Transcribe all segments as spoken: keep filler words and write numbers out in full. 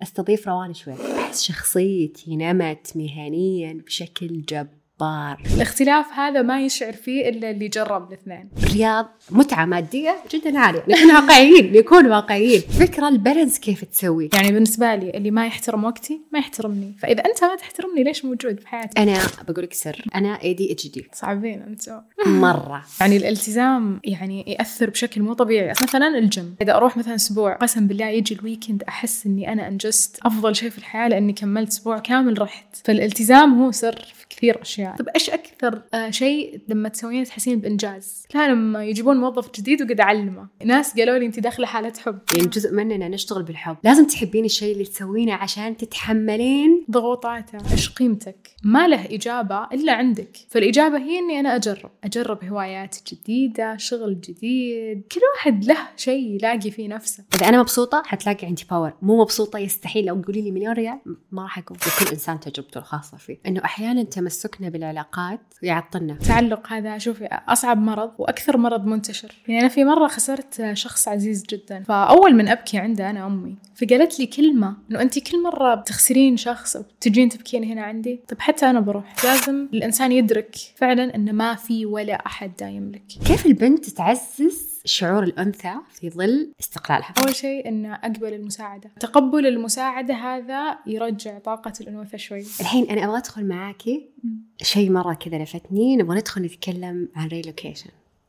استضيف روان شوي. أحس شخصيتي نمت مهنيا بشكل جبار. الاختلاف هذا ما يشعر فيه إلا اللي جرب الاثنين. الرياض متعة مادية جدا عالية، نكون واقعيين نكون واقعيين. فكرة البالانس كيف تسوي؟ يعني بالنسبة لي اللي ما يحترم وقتي ما يحترمني، فإذا أنت ما تحترمني ليش موجود بحياتي؟ أنا بقولك سر، أنا إيه دي إتش دي. صعبين أنتوا مرة. يعني الالتزام يعني يأثر بشكل مو طبيعي. مثلا الجيم، إذا أروح مثلا أسبوع قسم بالله يجي الويكند أحس إني أنا أنجزت أفضل شيء في الحياة لأني كملت أسبوع كامل رحت. فالالتزام هو سر في كثير أشياء. طب إيش أكثر آه شيء لما تسوين تحسين بإنجاز؟ لا لما يجيبون موظف جديد وقد أعلمه. ناس قالوا لي أنت داخلة حالة حب. يعني جزء مننا نشتغل بالحب. لازم تحبين الشيء اللي تسوينه عشان تتحملين ضغوطاته. إيش قيمتك؟ ما له إجابة إلا عندك. فالإجابة هي إني أنا أجرب أجرب هوايات جديدة، شغل جديد. كل واحد له شيء يلاقي فيه نفسه. إذا أنا مبسوطة حتلاقي عندي باور، مو مبسوطة يستحيل لو تقولي لي مليون ريال ما راح أكون. وكل إنسان تجربته الخاصة فيه. إنه أحيانا تمسكنا بالعلاقات يعطلنا. تعلق هذا شوفي أصعب مرض وأكثر مرض منتشر. يعني أنا في مرة خسرت شخص عزيز جدا، فأول من أبكي عنده أنا أمي، فقالت لي كلمة إنه أنتي كل مرة بتخسرين شخص وتجين تبكين هنا عندي. طب حتى أنا بروح. لازم الإنسان يدرك فعلا إنه ما في ولا أحد دايم لك. كيف البنت تعزز شعور الأنثى في ظل استقلالها؟ أول شيء إن أقبل المساعدة. تقبل المساعدة هذا يرجع طاقة الأنوثة شوي. الحين أنا أبغى أدخل معاكي شيء مرة كذا لفتني، نبغى ندخل نتكلم عن ريلوكيشن.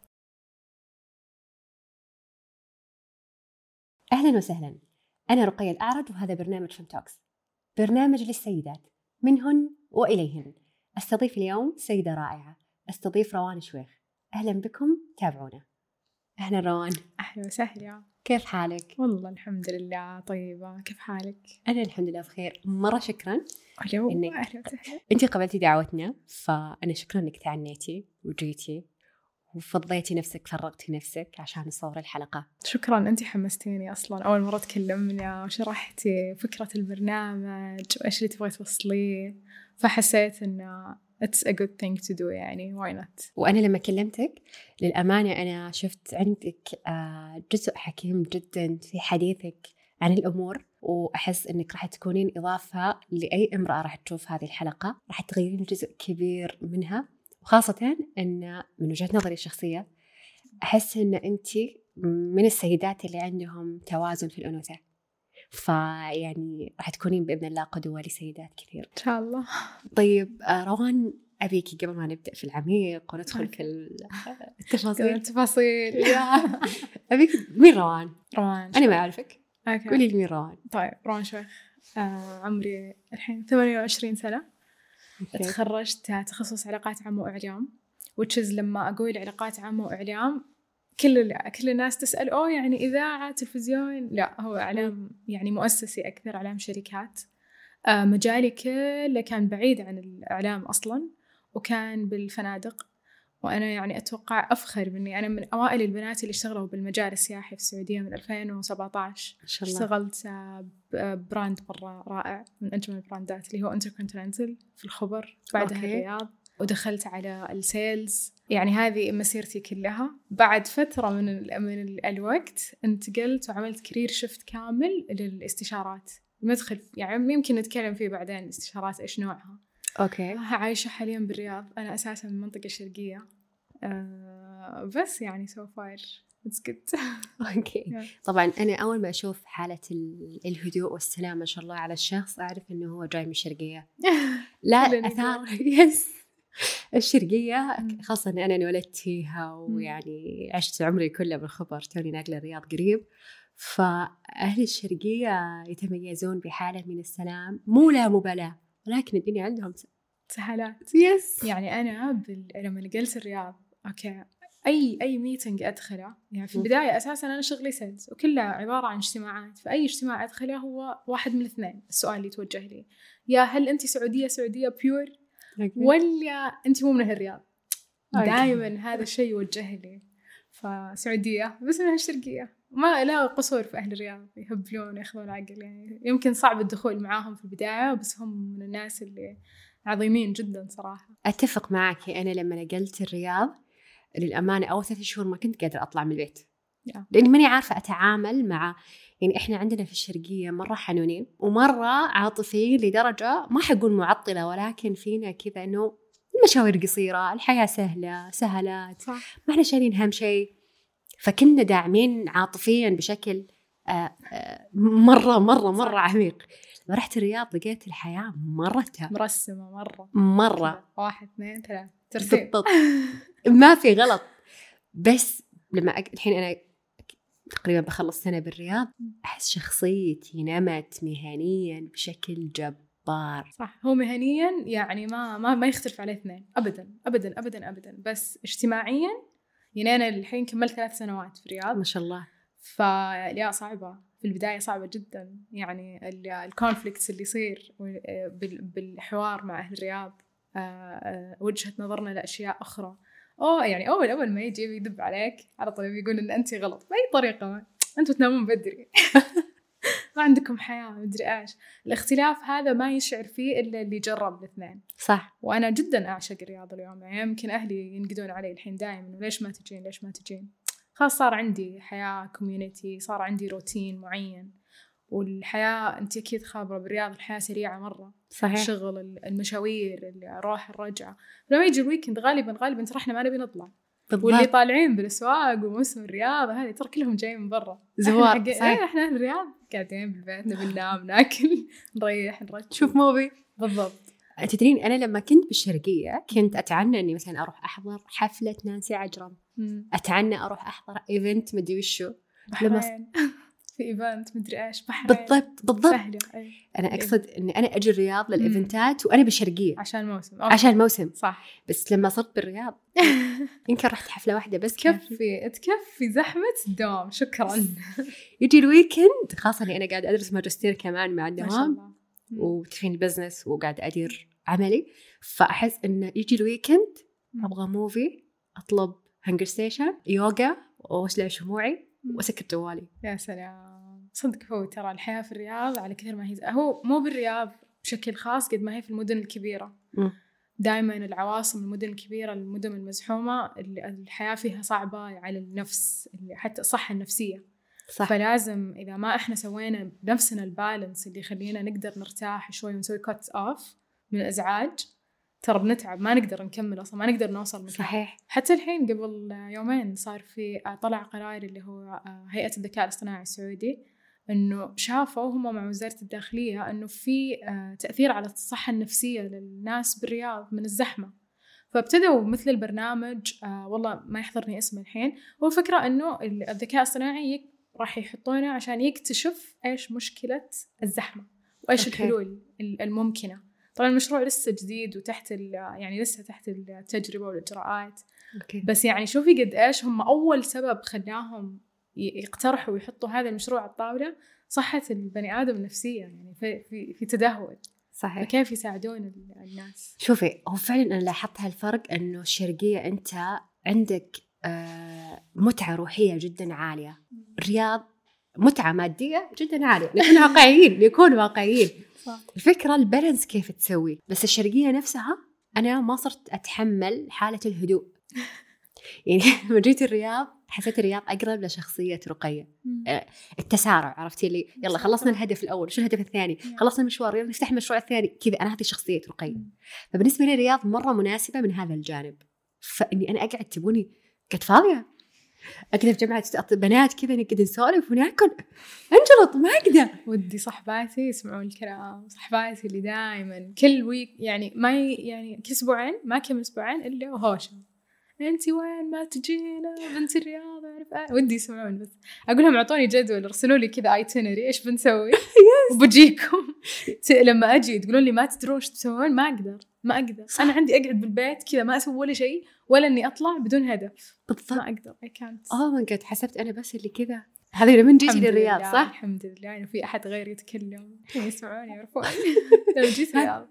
أهلا وسهلا، أنا رقية الأعرج وهذا برنامج فمتوكس، برنامج للسيدات منهن وإليهن. أستضيف اليوم سيدة رائعة، أستضيف روان شويخ. أهلا بكم، تابعونا. أهلا روان. أهلا وسهلا. كيف حالك؟ والله الحمد لله طيبة. كيف حالك؟ أنا الحمد لله بخير. مرة شكرا أهلا إنك وسهلا. أنتي قبلتي دعوتنا، فأنا شكرا إنك تعنيتي وجيتي وفضيتي نفسك، فرغتي نفسك عشان نصور الحلقة. شكرا، أنتي حمستيني أصلا. أول مرة تكلمنا وشرحتي فكرة البرنامج وإيش اللي تبغي توصليه، فحسيت إنه it's a good thing to do. يعني why not. وأنا لما كلمتك للأمانة أنا شفت عندك جزء حكيم جدا في حديثك عن الأمور، وأحس أنك راح تكونين إضافة لأي امرأة راح تشوف هذه الحلقة، راح تغيرين جزء كبير منها. وخاصة أن من وجهة نظري الشخصية أحس أن أنت من السيدات اللي عندهم توازن في الأنوثة، فيعني راح تكونين بإذن الله قدوة لسيدات كثير إن شاء الله. طيب روان، أبيكي قبل ما نبدأ في العميق وندخل في التفاصيل التفاصيل أبيك مين روان؟ روان أنا ما أعرفك. أوكي. قولي لي مين روان. طيب روان شويخ، آه عمري الحين ثمانية وعشرين سنة. okay. تخرجت تخصص علاقات عامة وإعلام، وتشز لما أقول علاقات عامة وإعلام كل كل الناس تسأل أوه يعني إذاعة تلفزيون. لا، هو إعلام يعني مؤسسي أكثر، إعلام شركات. آه مجالي كله كان بعيد عن الإعلام أصلاً، وكان بالفنادق. وأنا يعني أتوقع أفخر بإني أنا من أوائل البنات اللي اشتغلوا بالمجال السياحي في السعودية من ألفين وسبعة عشر. إن شاء الله. اشتغلت براند مرة رائع من أجمل البراندات اللي هو Intercontinental في الخبر، بعدها أوكي. الرياض، ودخلت على السيلز. يعني هذه مسيرتي كلها. بعد فترة من من الوقت انتقلت وعملت كارير شفت كامل للاستشارات. مدخل يعني يمكن نتكلم فيه بعدين الاستشارات إيش نوعها. أوكي. عايشة حاليا بالرياض. أنا أساسا من المنطقة الشرقية. أه بس يعني so far it's good. أوكي. طبعا أنا أول ما أشوف حالة الهدوء والسلام ما شاء الله على الشخص أعرف إنه هو جاي من الشرقية. لا أثار يس الشرقية خاصة أن أنا انولدت فيها ويعني عشت عمري كله بالخبر، توني ناقلة الرياض قريب. فأهل الشرقية يتميزون بحالة من السلام، مو لا مبالاة، ولكن الدنيا عندهم سهلات. يس. يعني أنا بال... لما نقلت الرياض أوكي أي أي ميتنج أدخله، يعني في البداية أساساً أنا شغلي سيلز وكلها عبارة عن اجتماعات. فأي اجتماع أدخله هو واحد من الاثنين. السؤال اللي يتوجه لي يا هل أنت سعودية سعودية بيور ولا أنت مو من الرياض. دائماً هذا الشيء يوجه لي. فسعودية بس من الشرقية، ما لا قصور في أهل الرياض، يهبلون يأخذون عقل. يعني يمكن صعب الدخول معاهم في البداية، بس هم من الناس اللي عظيمين جدا صراحة. أتفق معك. أنا لما نقلت الرياض للأمانة أول ثلاث شهور ما كنت قادرة أطلع من البيت، لأني ماني عارفة أتعامل مع، يعني إحنا عندنا في الشرقية مرة حنونين ومرة عاطفيين لدرجة ما حقول معطلة، ولكن فينا كذا إنه المشاوير قصيرة، الحياة سهلة، سهلات، صح. ما إحنا شايلين هم شيء. فكنا داعمين عاطفيا بشكل آه آه مرة مرة مرة صح. عميق. لما رحت الرياض لقيت الحياة مرة مرسمة مرة مرة واحد اثنين ثلاثة ترتيب ما في غلط. بس لما أك... الحين أنا تقريبا بخلص سنة بالرياض، أحس شخصيتي نمت مهنيا بشكل جبار. صح. هو مهنيا يعني ما ما ما يختلف عليه اثنين أبدا أبدا أبدا أبدا. بس اجتماعيا يعني أنا الحين كملت ثلاث سنوات في الرياض ما شاء الله. فلا صعبة في البداية، صعبة جدا. يعني الكونفليكتس اللي يصير بالحوار مع أهل الرياض، وجهة نظرنا لأشياء أخرى. أوه يعني أول أول ما يجي يدب عليك على طول يقول إن أنت غلط بأي طريقة، ما. أنتوا تنامون بدري ما عندكم حياة، مدري إيش. الاختلاف هذا ما يشعر فيه إلا اللي جرب الاثنين. صح. وأنا جدا أعشق الرياضة اليوم. يعني يمكن أهلي ينقدون علي الحين دائما إنه ليش ما تجين ليش ما تجين. خلاص صار عندي حياة كوميونيتي، صار عندي روتين معين. والحياة أنت أكيد خابرة بالرياض، الحياة سريعة مرة. صحيح. الشغل، المشاوير، اللي أروح الرجعة. لما يجي الويكند غالبا غالبا ترى إحنا ما نبي نطلع. بالضبط. واللي طالعين بالأسواق وموسم الرياضة هذه ترى كلهم جايين من برا زوار. إحنا, حق... إيه إحنا أهل الرياض قاعدين بالبيت نبي ننام ناكل نريح نرجع شوف موبي. بالضبط. تدرين أنا لما كنت بالشرقية كنت أتعنى إني مثلا أروح أحضر حفلة نانسي عجرم، أتعنى أروح أحضر إيفنت مدري وشو لما في إيفنت مدري إيش بحرين. بالضبط بالضبط. سهلة. أي. أنا أقصد إني أنا أجي الرياض للإيفنتات وأنا بالشرقية عشان الموسم. عشان الموسم. صح. بس لما صرت بالرياض يمكن رحت حفلة واحدة بس تكفي تكفي زحمة الدوام. شكرا. يجي الويكند خاصة إني أنا قاعد أدرس ماجستير كمان مع الدوام وتفين البزنس وقاعد أدير عملي، فأحس إنه يجي الويكند أبغى موفي، أطلب هنجر ستيشن، يوغا، وأشلع شموعي وأسكر جوالي. يا سلام. صدق هو ترى الحياة في الرياض على كثير ما هي، هو مو بالرياض بشكل خاص قد ما هي في المدن الكبيرة. دائما العواصم، المدن الكبيرة، المدن المزحومة، الحياة فيها صعبة على النفس، حتى الصحة النفسية. صح. فلازم إذا ما إحنا سوينا بنفسنا البالانس اللي يخلينا نقدر نرتاح شوي ونسوي كات أوف من الإزعاج، ترى بنتعب، ما نقدر نكمل أصلا، ما نقدر نوصل مكان. صحيح. حتى الحين قبل يومين صار في طلع قرار اللي هو هيئة الذكاء الاصطناعي السعودي، إنه شافوا هم مع وزارة الداخلية إنه في تأثير على الصحة النفسية للناس بالرياض من الزحمة. فابتدوا مثل البرنامج، آه والله ما يحضرني اسمه الحين، هو الفكرة إنه الذكاء الاصطناعي راح يحطونه عشان يكتشف إيش مشكلة الزحمة وإيش أوكي. الحلول الممكنة. طبعا المشروع لسه جديد وتحت يعني لسه تحت التجربة والإجراءات. أوكي. بس يعني شوفي قد إيش هم أول سبب خلاهم يقترحوا ويحطوا هذا المشروع على الطاولة، صحة البني آدم النفسية يعني في في في تدهور. صحيح. فكيف يساعدون الناس؟ شوفي هو فعلا أنا لاحظت هالفرق، إنه الشرقية أنت عندك آه متعة روحية جدا عالية، الرياض متعة مادية جدا عالية. نكون واقعيين نكون واقعيين صح. الفكرة البالانس كيف تسوي. بس الشرقية نفسها أنا ما صرت أتحمل حالة الهدوء يعني لما جيت الرياض حسيت الرياض أقرب لشخصية رقية. التسارع، عرفتي لي يلا خلصنا الهدف الأول شو الهدف الثاني، خلصنا المشوار يلا نفتح المشروع الثاني كذا. أنا هذه شخصية رقية. فبالنسبة لي الرياض مرة مناسبة من هذا الجانب. فإني أنا أقعد تبوني كنت فاضية أقدر في جماعة بنات كذا نقعد نسولف وناكل أنجلط ما أقدر. ودي صحباتي يسمعون الكلام، صحباتي اللي دائما كل ويك يعني ما يعني كل أسبوعين ما كم أسبوعين إلا وهوشة أنتي وين ما تجينا بنت الرياض أعرف. ودي يسمعون بس أقول لهم أعطوني جدول ارسلوا لي كذا ايتينري إيش بنسوي وبجيكم. لما أجي تقولون لي ما تدرون إيش تسوون ما أقدر ما أقدر صح. أنا عندي أقعد بالبيت كذا ما أسوي ولا شيء ولا إني أطلع بدون هدف. بالضبط ما أقدر I can't. آه ما قد حسبت أنا بس اللي كذا. هذا من جيتي للرياض صح؟ الحمد لله إنه في أحد غير يتكلم يسمعوني يعرفون لو جيت الرياض.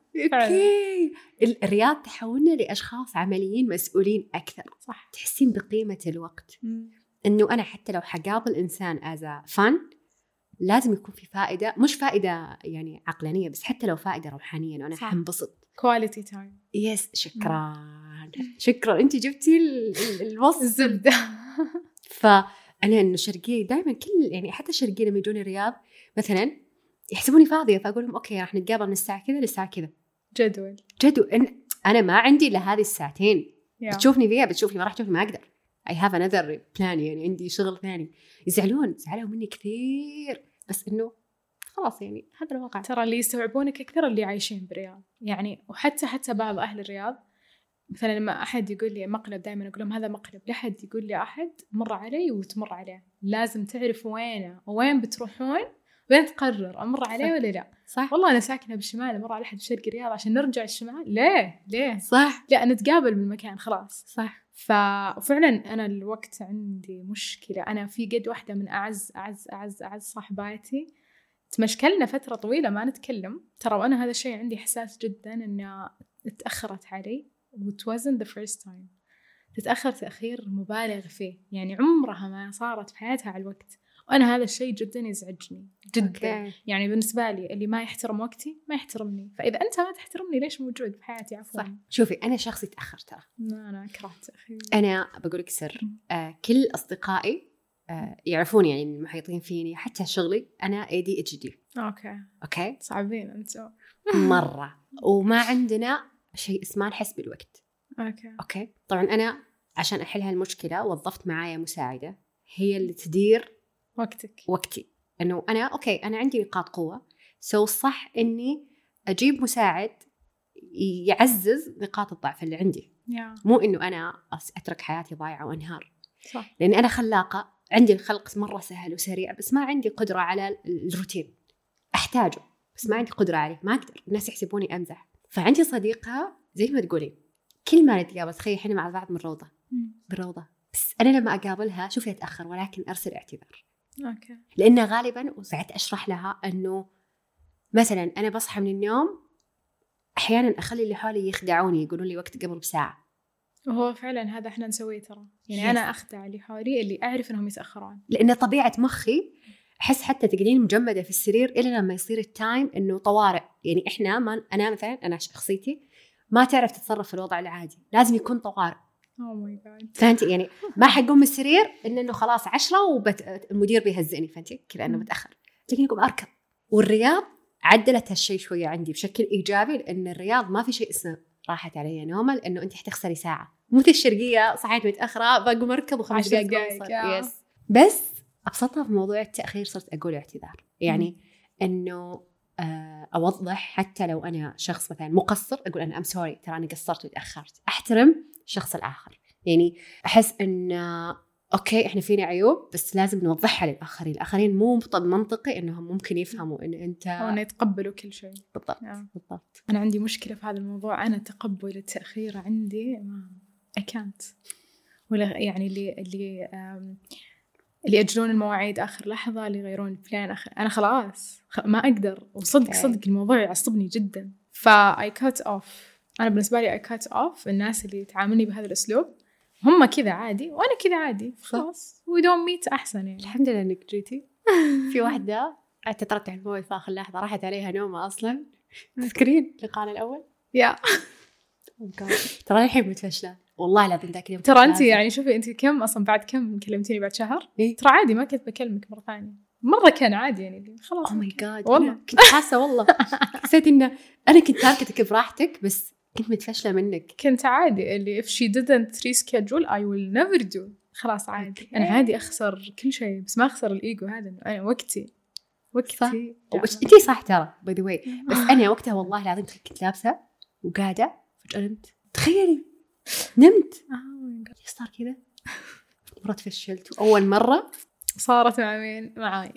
أوكي. الرياض تحولنا لأشخاص عمليين مسؤولين أكثر. صح. تحسين بقيمة الوقت. م. إنه أنا حتى لو حقابل الإنسان as a fun لازم يكون في فائدة، مش فائدة يعني عقلانية بس حتى لو فائدة روحانية إنه أنا حنبسط. quality time. يس شكرا م. شكرا أنتي جبتي الوصف الزبدة. ف أنا إنه شرقية دائما كل يعني حتى الشرقية لما يجوني الرياض مثلا يحسبوني فاضية، فأقول لهم أوكي راح نتقابل من الساعة كذا للساعة كذا. جدول جدول إن أنا ما عندي إلا هذه الساعتين yeah. بتشوفني فيها بتشوفني، ما راح تشوفني، ما أقدر. I have another plan، يعني عندي شغل ثاني. يزعلون زعلوا مني كثير، بس إنه خلاص يعني هذا الواقع. ترى اللي يستوعبونك أكثر اللي عايشين بالرياض يعني. وحتى حتى بعض أهل الرياض مثلا لما أحد يقول لي مقلب دائما أقول لهم هذا مقلب، لحد يقول لي أحد مر علي وتمر عليه، لازم تعرف وينه وين بتروحون وين تقرر أمر عليه ولا لا. صح. والله أنا ساكنة بالشمال أمر على أحد بشرق الرياض عشان نرجع الشمال، ليه ليه صح. لا نتقابل بالمكان خلاص. صح. ففعلا أنا الوقت عندي مشكلة. أنا في قد واحدة من أعز أعز أعز أعز صاحباتي تمشكلنا فترة طويلة ما نتكلم ترى، وأنا هذا الشيء عندي حساس جدا إنها تأخرت علي وit wasn't the first time. تتأخر تأخير مبالغ فيه يعني، عمرها ما صارت في حياتها على الوقت، وأنا هذا الشيء جدا يزعجني جدا. okay. يعني بالنسبة لي اللي ما يحترم وقتي ما يحترمني، فإذا أنت ما تحترمني ليش موجود في حياتي؟ عفوا. صح. شوفي أنا شخص يتأخر ترى، أنا أكره التأخير. أنا بقولك سر، آه كل أصدقائي آه يعرفون يعني المحيطين فيني حتى شغلي أنا إيه دي إتش دي. أوكي أوكي صعبين أنتوا مرة، وما عندنا شيء اسمه نحس بالوقت. أوكي أوكي طبعا أنا عشان أحل هالمشكلة وظفت معايا مساعدة هي اللي تدير وقتك وقتي، إنه أنا أوكي أنا عندي نقاط قوة، سو صح إني أجيب مساعد يعزز نقاط الضعف اللي عندي. yeah. مو إنه أنا أترك حياتي ضايعة وأنهار. صح. لأن أنا خلاقة، عندي الخلق مرة سهل وسريع، بس ما عندي قدرة على الروتين، أحتاجه بس ما عندي قدرة عليه، ما أقدر. الناس يحسبوني أمزح. فعندي صديقة زي ما تقولي كل ما نتقابل تخيل إحنا مع بعض من روضة بالروضة، بس أنا لما أقابلها شوفي أتأخر ولكن أرسل اعتذار. أوكي. لأن غالبا وساعات أشرح لها أنه مثلا أنا بصحى من النوم أحيانا أخلي اللي حولي يخدعوني يقولون لي وقت قبل بساعة، وهو فعلا هذا إحنا نسويه ترى يعني. yes. أنا أخدع اللي حولي اللي أعرف أنهم يتأخرون، لأن طبيعة مخي أحس حتى تقدين مجمدة في السرير إلا لما يصير التايم إنه طوارئ. يعني إحنا ما أنا مثلا أنا شخصيتي ما تعرف تتصرف في الوضع العادي، لازم يكون طوارئ. oh my god. فهمتي يعني ما حقوم من السرير إن إنه خلاص عشرة والمدير بيهزئني فهمتي كذا إنه متأخر، لكن يقوم أركض. والرياض عدلت هالشيء شوية عندي بشكل إيجابي، لأن الرياض ما في شيء اسمه راحت علي نومة، لأنه أنت حتخسري ساعة. مثل الشرقية صحيت متأخرة بقوم أركض وخمس دقائق يس. بس أبسطها في موضوع التأخير صرت أقول اعتذار، يعني إنه أوضح حتى لو أنا شخص مثلا مقصر أقول أنا أم سوري ترى أنا قصرت وتأخرت، أحترم الشخص الآخر. يعني أحس إن أوكي إحنا فينا عيوب بس لازم نوضحها للآخرين. الآخرين مو منطقي إنهم ممكن يفهموا إن أنت أو إن يتقبلوا كل شيء. بالضبط يعني. بالضبط. أنا عندي مشكلة في هذا الموضوع، أنا تقبل التأخير عندي ما أكانت ولا يعني اللي اللي اللي يأجلون المواعيد آخر لحظة، اللي يغيرون البلان آخر، أنا خلاص ما أقدر. وصدق صدق الموضوع يعصبني جدا. فا I cut off. أنا بالنسبة لي I cut off الناس اللي تعاملني بهذا الأسلوب. هم كذا عادي وأنا كذا عادي خلاص we don't meet أحسن يعني. الحمد لله إنك جيتي. في واحدة اعتذرت عن الموعد في آخر لحظة راحت عليها نومة أصلا. تذكرين لقاءنا الأول؟ يا ترى الحين متفشلة والله العظيم ذاك اليوم. ترى أنت يعني شوفي أنت كم أصلا بعد كم كلمتيني بعد شهر؟ إيه؟ ترى عادي ما كنت بكلمك مرة ثانية، مرة كان عادي يعني خلاص. oh my god والله كنت حاسة والله حسيت إنه أنا كنت تاركتك براحتك بس كنت متفشلة منك. كنت عادي اللي if she didn't reschedule I will never do. خلاص عادي okay. أنا عادي أخسر كل شيء بس ما أخسر الإيجو هذا. أنا وقتي وقتي وش أنتي صح ترى by the way. بس أنا وقتها والله العظيم كنت لابسة وقاعدة فجأة نمت. تخيلي نمت oh صار كذا. مرة تفشلت أول مرة صارت مع مين؟ معاي.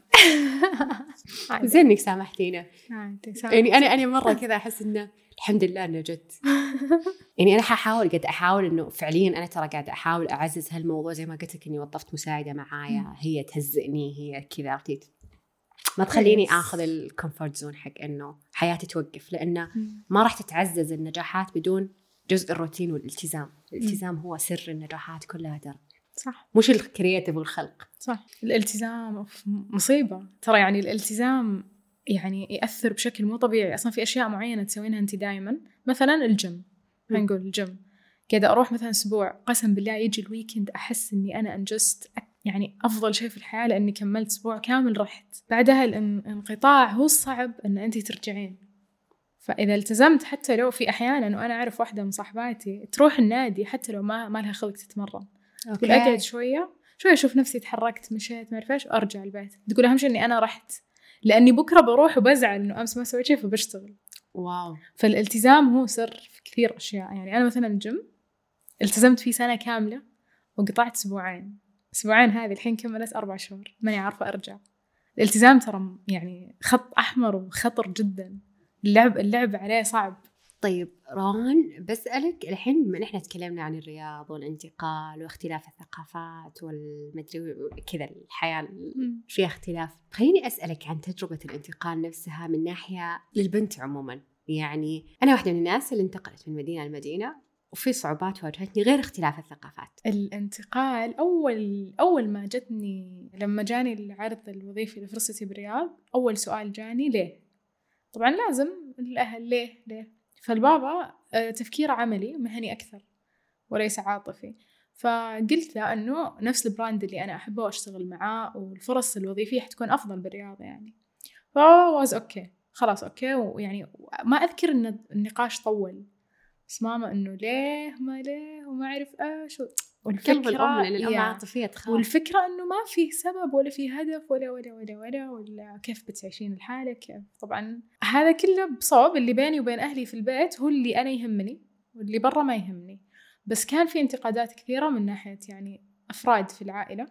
زين إنك سامحتينا. عادي يعني أنا أنا مرة كذا أحس إنه الحمد لله إنه جت. يعني أنا حاحاول قد أحاول إنه فعليا أنا ترى قاعدة أحاول أعزز هالموضوع زي ما قلت لك إني وظفت مساعدة معايا هي تهزئني هي كذا عرفتي ما تخليني آخذ الكومفورت زون حق إنه حياتي توقف، لأنه ما راح تتعزز النجاحات بدون جزء الروتين والالتزام. الالتزام هو سر النجاحات كلها ترى. صح. مش الكرياتيف والخلق. صح. الالتزام مصيبة ترى يعني. الالتزام يعني يأثر بشكل مو طبيعي أصلا في أشياء معينة تسوينها أنت دائما. مثلا الجيم، هنقول الجيم قاعدة أروح مثلا أسبوع قسم بالله يجي الويكند أحس إني أنا أنجزت يعني أفضل شيء في الحياة، لأني كملت أسبوع كامل رحت. بعدها الانقطاع هو الصعب أن أنت ترجعين. فإذا التزمت حتى لو في أحيانا، وأنا أعرف واحدة من صاحباتي تروح النادي حتى لو ما ما لها خلق تتمرن، تقول أقعد شوية شوية أشوف نفسي تحركت مشيت ما أعرف وأرجع البيت. تقول أهم شيء إني أنا رحت، لأني بكرة بروح وبزعل إنه أمس ما سويت شيء فبشتغل. واو. فالالتزام هو سر في كثير أشياء. يعني أنا مثلا الجيم التزمت فيه سنة كاملة وقطعت أسبوعين، أسبوعين هذه الحين كملت أربع شهور ماني عارفة أرجع. الالتزام ترى يعني خط أحمر وخطر جدا، اللعب اللعب عليه صعب. طيب روان، بسألك الحين بما إحنا تكلمنا عن الرياض والانتقال واختلاف الثقافات والمدري كذا، الحياة فيها اختلاف، خليني أسألك عن تجربة الانتقال نفسها من ناحية للبنت عموما. يعني أنا واحدة من الناس اللي انتقلت من مدينة لمدينة، وفي صعوبات واجهتني غير اختلاف الثقافات. الانتقال أول أول ما جتني لما جاني العرض الوظيفي لفرصتي بالرياض، أول سؤال جاني ليه؟ طبعا لازم الأهل ليه ليه فالبابا تفكير عملي مهني أكثر وليس عاطفي. فقلت له أنه نفس البراند اللي أنا أحبه وأشتغل معاه والفرص الوظيفية حتكون أفضل بالرياض يعني. فواز أوكي خلاص أوكي. ويعني ما أذكر أن النقاش طول، بس ماما أنه ليه ما ليه وما أعرف إيش. والفكرة الأم لأن الأم عاطفية تخاف، والفكرة أنه ما فيه سبب ولا فيه هدف ولا ولا ولا ولا ولا كيف بتعيشين لحالك كيف. طبعا هذا كله بصوب اللي بيني وبين أهلي في البيت هو اللي أنا يهمني واللي برا ما يهمني. بس كان في انتقادات كثيرة من ناحية يعني أفراد في العائلة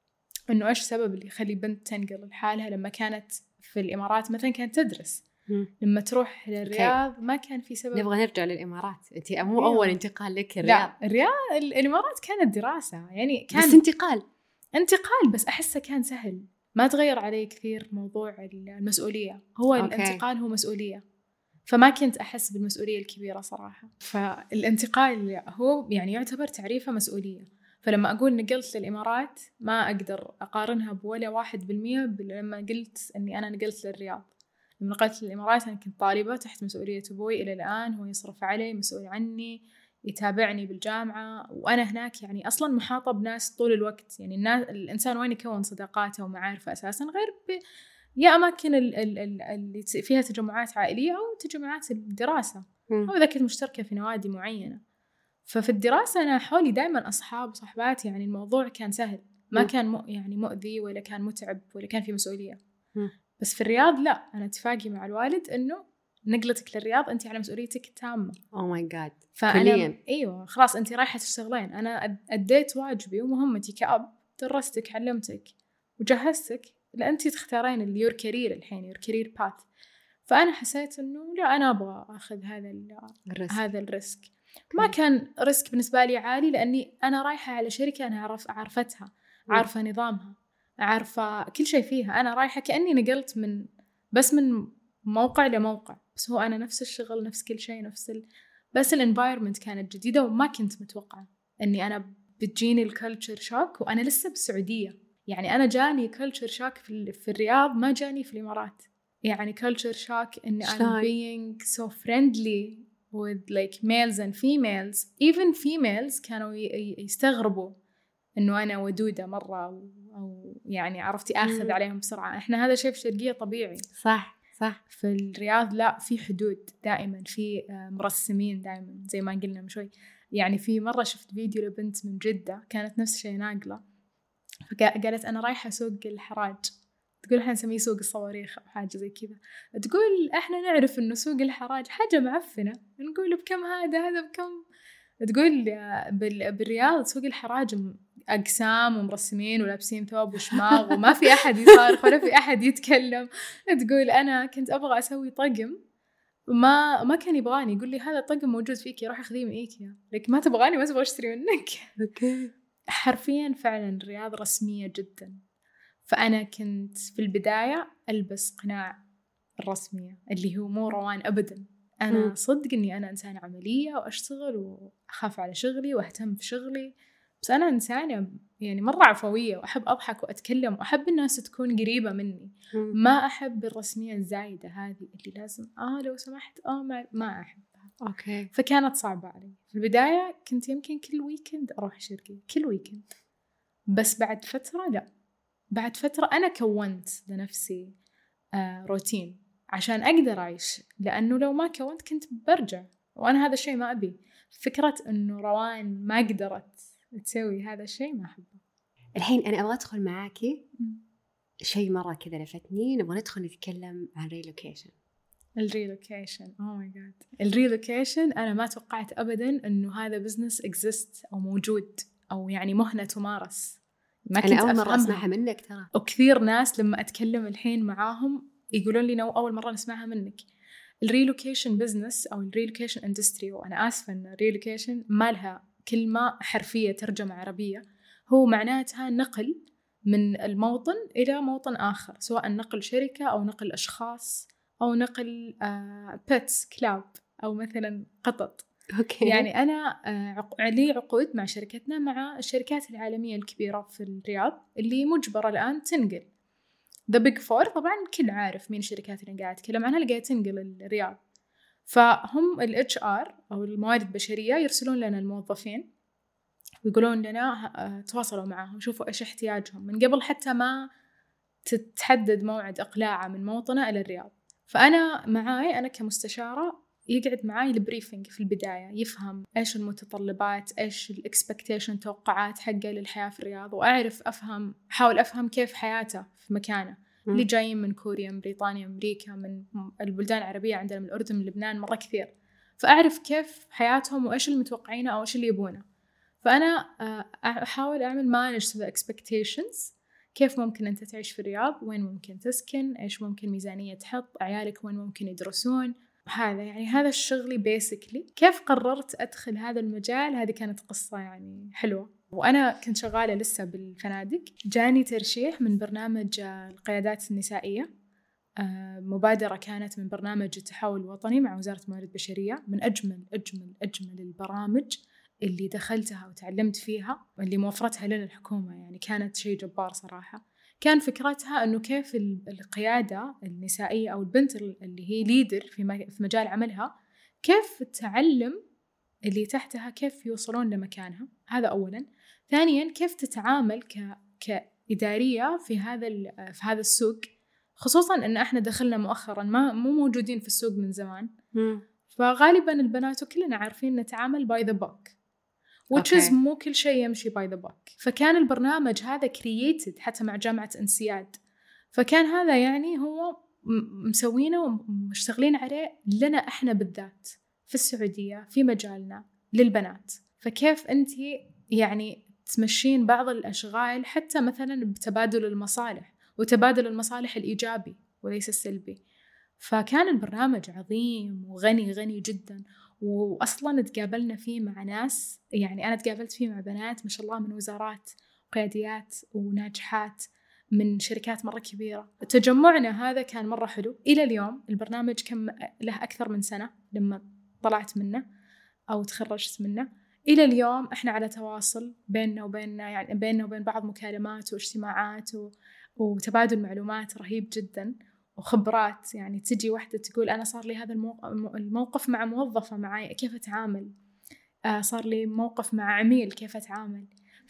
أنه إيش السبب اللي يخلي بنت تنقل لحالها لما كانت في الإمارات مثلا كانت تدرس، لما تروح للرياض ما كان في سبب. نبغى نرجع للإمارات. أنت مو أيوة. أول انتقال لك الرياض. لا الرياض الإمارات كانت دراسة يعني كان بس انتقال انتقال بس أحسه كان سهل، ما تغير عليه كثير موضوع المسؤولية. هو أوكي. الانتقال هو مسؤولية، فما كنت أحس بالمسؤولية الكبيرة صراحة. فالانتقال هو يعني يعتبر تعريفه مسؤولية. فلما أقول نقلت للإمارات ما أقدر أقارنها بولا واحد بالمية لما قلت أني أنا نقلت للرياض. لما نقلت للإمارات أنا كنت طالبة تحت مسؤولية أبوي إلى الآن، هو يصرف علي مسؤول عني يتابعني بالجامعة، وأنا هناك يعني أصلاً محاطة بناس طول الوقت. يعني الناس الإنسان وين يكون صداقاته ومعارفه أساساً غير ب... يا أماكن ال... ال... ال... اللي فيها تجمعات عائلية أو تجمعات الدراسة م. أو إذا كنت مشتركة في نوادي معينة. ففي الدراسة أنا حولي دائماً أصحاب وصحبات، يعني الموضوع كان سهل، ما م. كان م... يعني مؤذي ولا كان متعب ولا كان في مسؤولية م. بس في الرياض لا، أنا اتفاقي مع الوالد إنه نقلتك للرياض أنت على مسؤوليتك التامة. أوه ماي جاد. فأنا أيوة خلاص أنت رايحة تشتغلين، أنا أديت واجبي ومهمتي كأب، درستك علمتك وجهزتك لأنتي تختارين اليور كارير الحين يور كارير باث. فأنا حسيت إنه لا أنا أبغى أخذ هذا الريسك. هذا الريسك ما كان ريسك بالنسبة لي عالي، لأني أنا رايحة على شركة أنا عارف عارفتها عارفة نظامها عارفة كل شيء فيها. أنا رايحة كأني نقلت من بس من موقع لموقع، بس هو أنا نفس الشغل نفس كل شيء نفس ال... بس الانفايرمنت كانت جديدة وما كنت متوقعة أني أنا بتجيني الكالتشر شوك وأنا لسه بالسعودية. يعني أنا جاني كالتشر شوك في, في الرياض ما جاني في الإمارات. يعني كالتشر شوك إن I'm being so friendly with like males and females. even females كانوا يستغربوا إنه أنا ودودة مرة أو, أو يعني عرفتي أخذ عليهم بسرعة. إحنا هذا شيء في الشرقية طبيعي. صح صح. في الرياض لا، في حدود دائما، في مرسمين دائما زي ما قلنا من شوي. يعني في مرة شفت فيديو لبنت من جدة كانت نفس الشيء ناقلة، فقالت أنا رايحة سوق الحراج، تقول إحنا نسميه سوق الصواريخ أو حاجة زي كذا. تقول إحنا نعرف إنه سوق الحراج حاجة معفنة، نقول بكم هذا هذا بكم. تقول بالرياض سوق الحراج أقسام ومرسمين ولابسين ثوب وشماغ وما في أحد يصارخ ولا في أحد يتكلم. تقول أنا كنت أبغى أسوي طقم ما ما كان يبغاني، يقول لي هذا الطقم موجود فيك روح أخذيه من إيكيا، لك ما تبغاني ما تبغى أشتري منك. أوكي. حرفيا فعلا الرياض رسمية جدا. فأنا كنت في البداية ألبس قناع الرسمية اللي هو مو روان أبدا. أنا م. صدق أني أنا إنسانة عملية وأشتغل وأخاف على شغلي وأهتم في شغلي، بس أنا إنسانة يعني مرة عفوية وأحب أضحك وأتكلم وأحب الناس تكون قريبة مني. م. ما أحب الرسمية الزايدة هذه اللي لازم آه لو سمحت آه ما, ما أحبها. أوكي. فكانت صعبة علي في البداية. كنت يمكن كل ويكند أروح شركة كل ويكند بس بعد فترة لا، بعد فترة أنا كونت لنفسي آه روتين عشان أقدر أعيش، لأنه لو ما كونت كنت برجع، وأنا هذا الشيء ما أبي. فكرة أنه روان ما قدرت تسوي هذا الشيء ما أحبه. الحين أنا أبغى أدخل معاكي شيء مرة كذا لفتني، نبغى ندخل نتكلم عن ريلوكيشن. الريلوكيشن أوه ماي جاد، الريلوكيشن أنا ما توقعت أبدا أنه هذا بزنس إكزيست أو موجود أو يعني مهنة تمارس. ما كنت أنا أول مرة أفهمها. أسمعها منك ترى، وكثير ناس لما أتكلم الحين معاهم يقولون لي نو أول مرة نسمعها منك. الريلوكيشن بزنس أو الريلوكيشن اندستري، وأنا آسفة أن الريلوكيشن ما لها كلمة حرفية ترجمة عربية، هو معناتها نقل من الموطن إلى موطن آخر، سواء نقل شركة أو نقل أشخاص أو نقل بيتس كلاب أو مثلا قطط. أوكي. يعني أنا عق... لي عقود مع شركتنا مع الشركات العالمية الكبيرة في الرياض اللي مجبرة الآن تنقل The Big Four. طبعا كل عارف مين الشركات اللي قاعد أتكلم عنها اللي قاعد تنقل الرياض. فهم ال إتش آر أو الموارد البشرية يرسلون لنا الموظفين ويقولون لنا تواصلوا معهم، شوفوا إيش احتياجهم من قبل حتى ما تتحدد موعد إقلاعه من موطنه إلى الرياض. فأنا معاي أنا كمستشارة يقعد معاي البريفنج في البداية، يفهم إيش المتطلبات، إيش الإكسبكتيشن توقعات حقه للحياة في الرياض، وأعرف أفهم حاول أفهم كيف حياته في مكانه. م. اللي جايين من كوريا، بريطانيا، أمريكا، من البلدان العربية، عندنا من الأردن، من لبنان، مرة كثير. فأعرف كيف حياتهم وإيش المتوقعينه أو إيش اللي يبونه. فأنا أحاول أعمل manage the expectations. كيف ممكن أنت تعيش في الرياض، وين ممكن تسكن، إيش ممكن ميزانية تحط، عيالك وين ممكن يدرسون. هذا يعني هذا الشغلي بيسكلي. كيف قررت أدخل هذا المجال؟ هذه كانت قصة يعني حلوة. وأنا كنت شغالة لسه بالفنادق، جاني ترشيح من برنامج القيادات النسائية، مبادرة كانت من برنامج التحول الوطني مع وزارة الموارد البشرية، من أجمل أجمل أجمل البرامج اللي دخلتها وتعلمت فيها، اللي موفرتها لنا الحكومة. يعني كانت شيء جبار صراحة. كان فكرتها أنه كيف القيادة النسائية أو البنت اللي هي ليدر في مجال عملها، كيف تعلم اللي تحتها كيف يوصلون لمكانها. هذا أولاً. ثانياً كيف تتعامل ك كإدارية في هذا في هذا السوق، خصوصاً أن إحنا دخلنا مؤخراً، ما مو موجودين في السوق من زمان. م. فغالباً البنات كلنا عارفين نتعامل by the book. which is مو كل شيء يمشي by the book. فكان البرنامج هذا created حتى مع جامعة انسياد، فكان هذا يعني هو مسوينه ومشتغلين عليه لنا إحنا بالذات في السعودية في مجالنا للبنات. فكيف أنتي يعني تمشين بعض الأشغال حتى مثلا بتبادل المصالح، وتبادل المصالح الإيجابي وليس السلبي. فكان البرنامج عظيم وغني غني جدا. وأصلاً تقابلنا فيه مع ناس، يعني أنا تقابلت فيه مع بنات ما شاء الله من وزارات وقياديات وناجحات من شركات مرة كبيرة. تجمعنا هذا كان مرة حلو. إلى اليوم البرنامج كم له أكثر من سنة لما طلعت منه أو تخرجت منه. إلى اليوم إحنا على تواصل بيننا وبيننا، يعني بيننا وبين بعض مكالمات واجتماعات و... وتبادل معلومات رهيب جداً وخبرات. يعني تجي واحدة تقول أنا صار لي هذا الموقف مع موظفة معي كيف أتعامل، آه صار لي موقف مع عميل كيف أتعامل.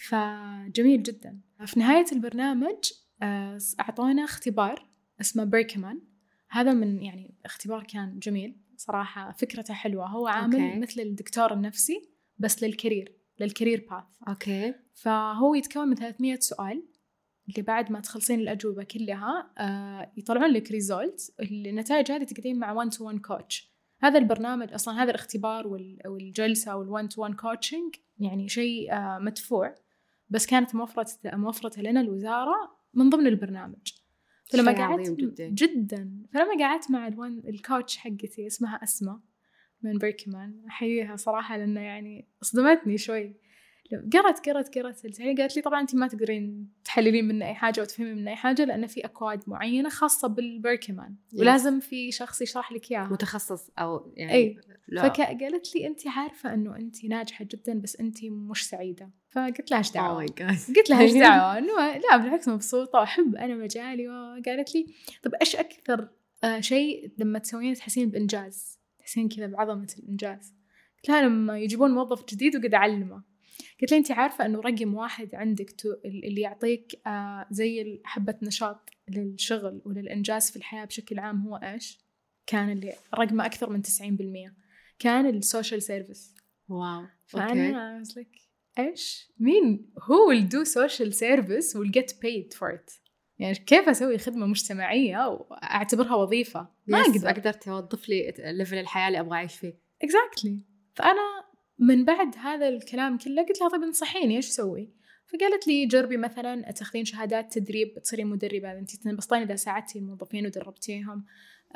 فجميل جدا. في نهاية البرنامج آه أعطونا اختبار اسمه بريكمان. هذا من يعني اختبار كان جميل صراحة، فكرته حلوة. هو عامل okay. مثل الدكتور النفسي بس للكارير للكارير باث. أوكي. فهو يتكون من ثلاثمية سؤال، اللي بعد ما تخلصين الأجوبة كلها آه يطلعون لك ريزولت. النتائج هذه تقدين مع one to one coach. هذا البرنامج أصلا، هذا الاختبار والجلسة والone to one coaching يعني شيء آه مدفوع، بس كانت موفرة موفرة لنا الوزارة من ضمن البرنامج. فلما قعدت جدا. جدا فلما قعدت مع الوان الكوتش حقتي اسمها أسماء من بريكمان، أحييها صراحة لأنه يعني أصدمتني شوي. قرأت قرأت قرأت يعني قالت لي طبعا أنت ما تقدرين تحللين من أي حاجة وتفهمين من أي حاجة، لأن في أكواد معينة خاصة بالبركمان ولازم في شخص يشرح لك إياها متخصص أو يعني أي. فقالت لي أنت عارفة أنه أنت ناجحة جدا بس أنت مش سعيدة. فقلت لها إيش دعوة؟ oh قلت لها إيش دعوة؟ إنه لا بالعكس مبسوطة وأحب أنا مجالي. وقالت لي طب إيش أكثر آه شيء لما تسوين تحسين بإنجاز، تحسين كذا بعظمة الإنجاز؟ قلت لها لما يجيبون موظف جديد وقد أعلمه. قلت لي أنت عارفة أنه رقم واحد عندك اللي يعطيك آه زي حبة نشاط للشغل وللإنجاز في الحياة بشكل عام هو إيش؟ كان اللي رقمه أكثر من تسعين بالمية كان السوشيال سيرفيس. واو. فأنا I was like إيش؟ مين who will do social service will get paid for it؟ يعني كيف أسوي خدمة مجتمعية وأعتبرها وظيفة؟ ما yes, أقدر أقدر توظف لي ليفل الحياة اللي أبغى أعيش فيه. exactly. فأنا من بعد هذا الكلام كله قلت لها طيب انصحيني إيش أسوي؟ فقالت لي جربي مثلا تاخذين شهادات تدريب تصيرين مدربة، أنت تنبسطين إذا ساعدتي الموظفين ودربتيهم.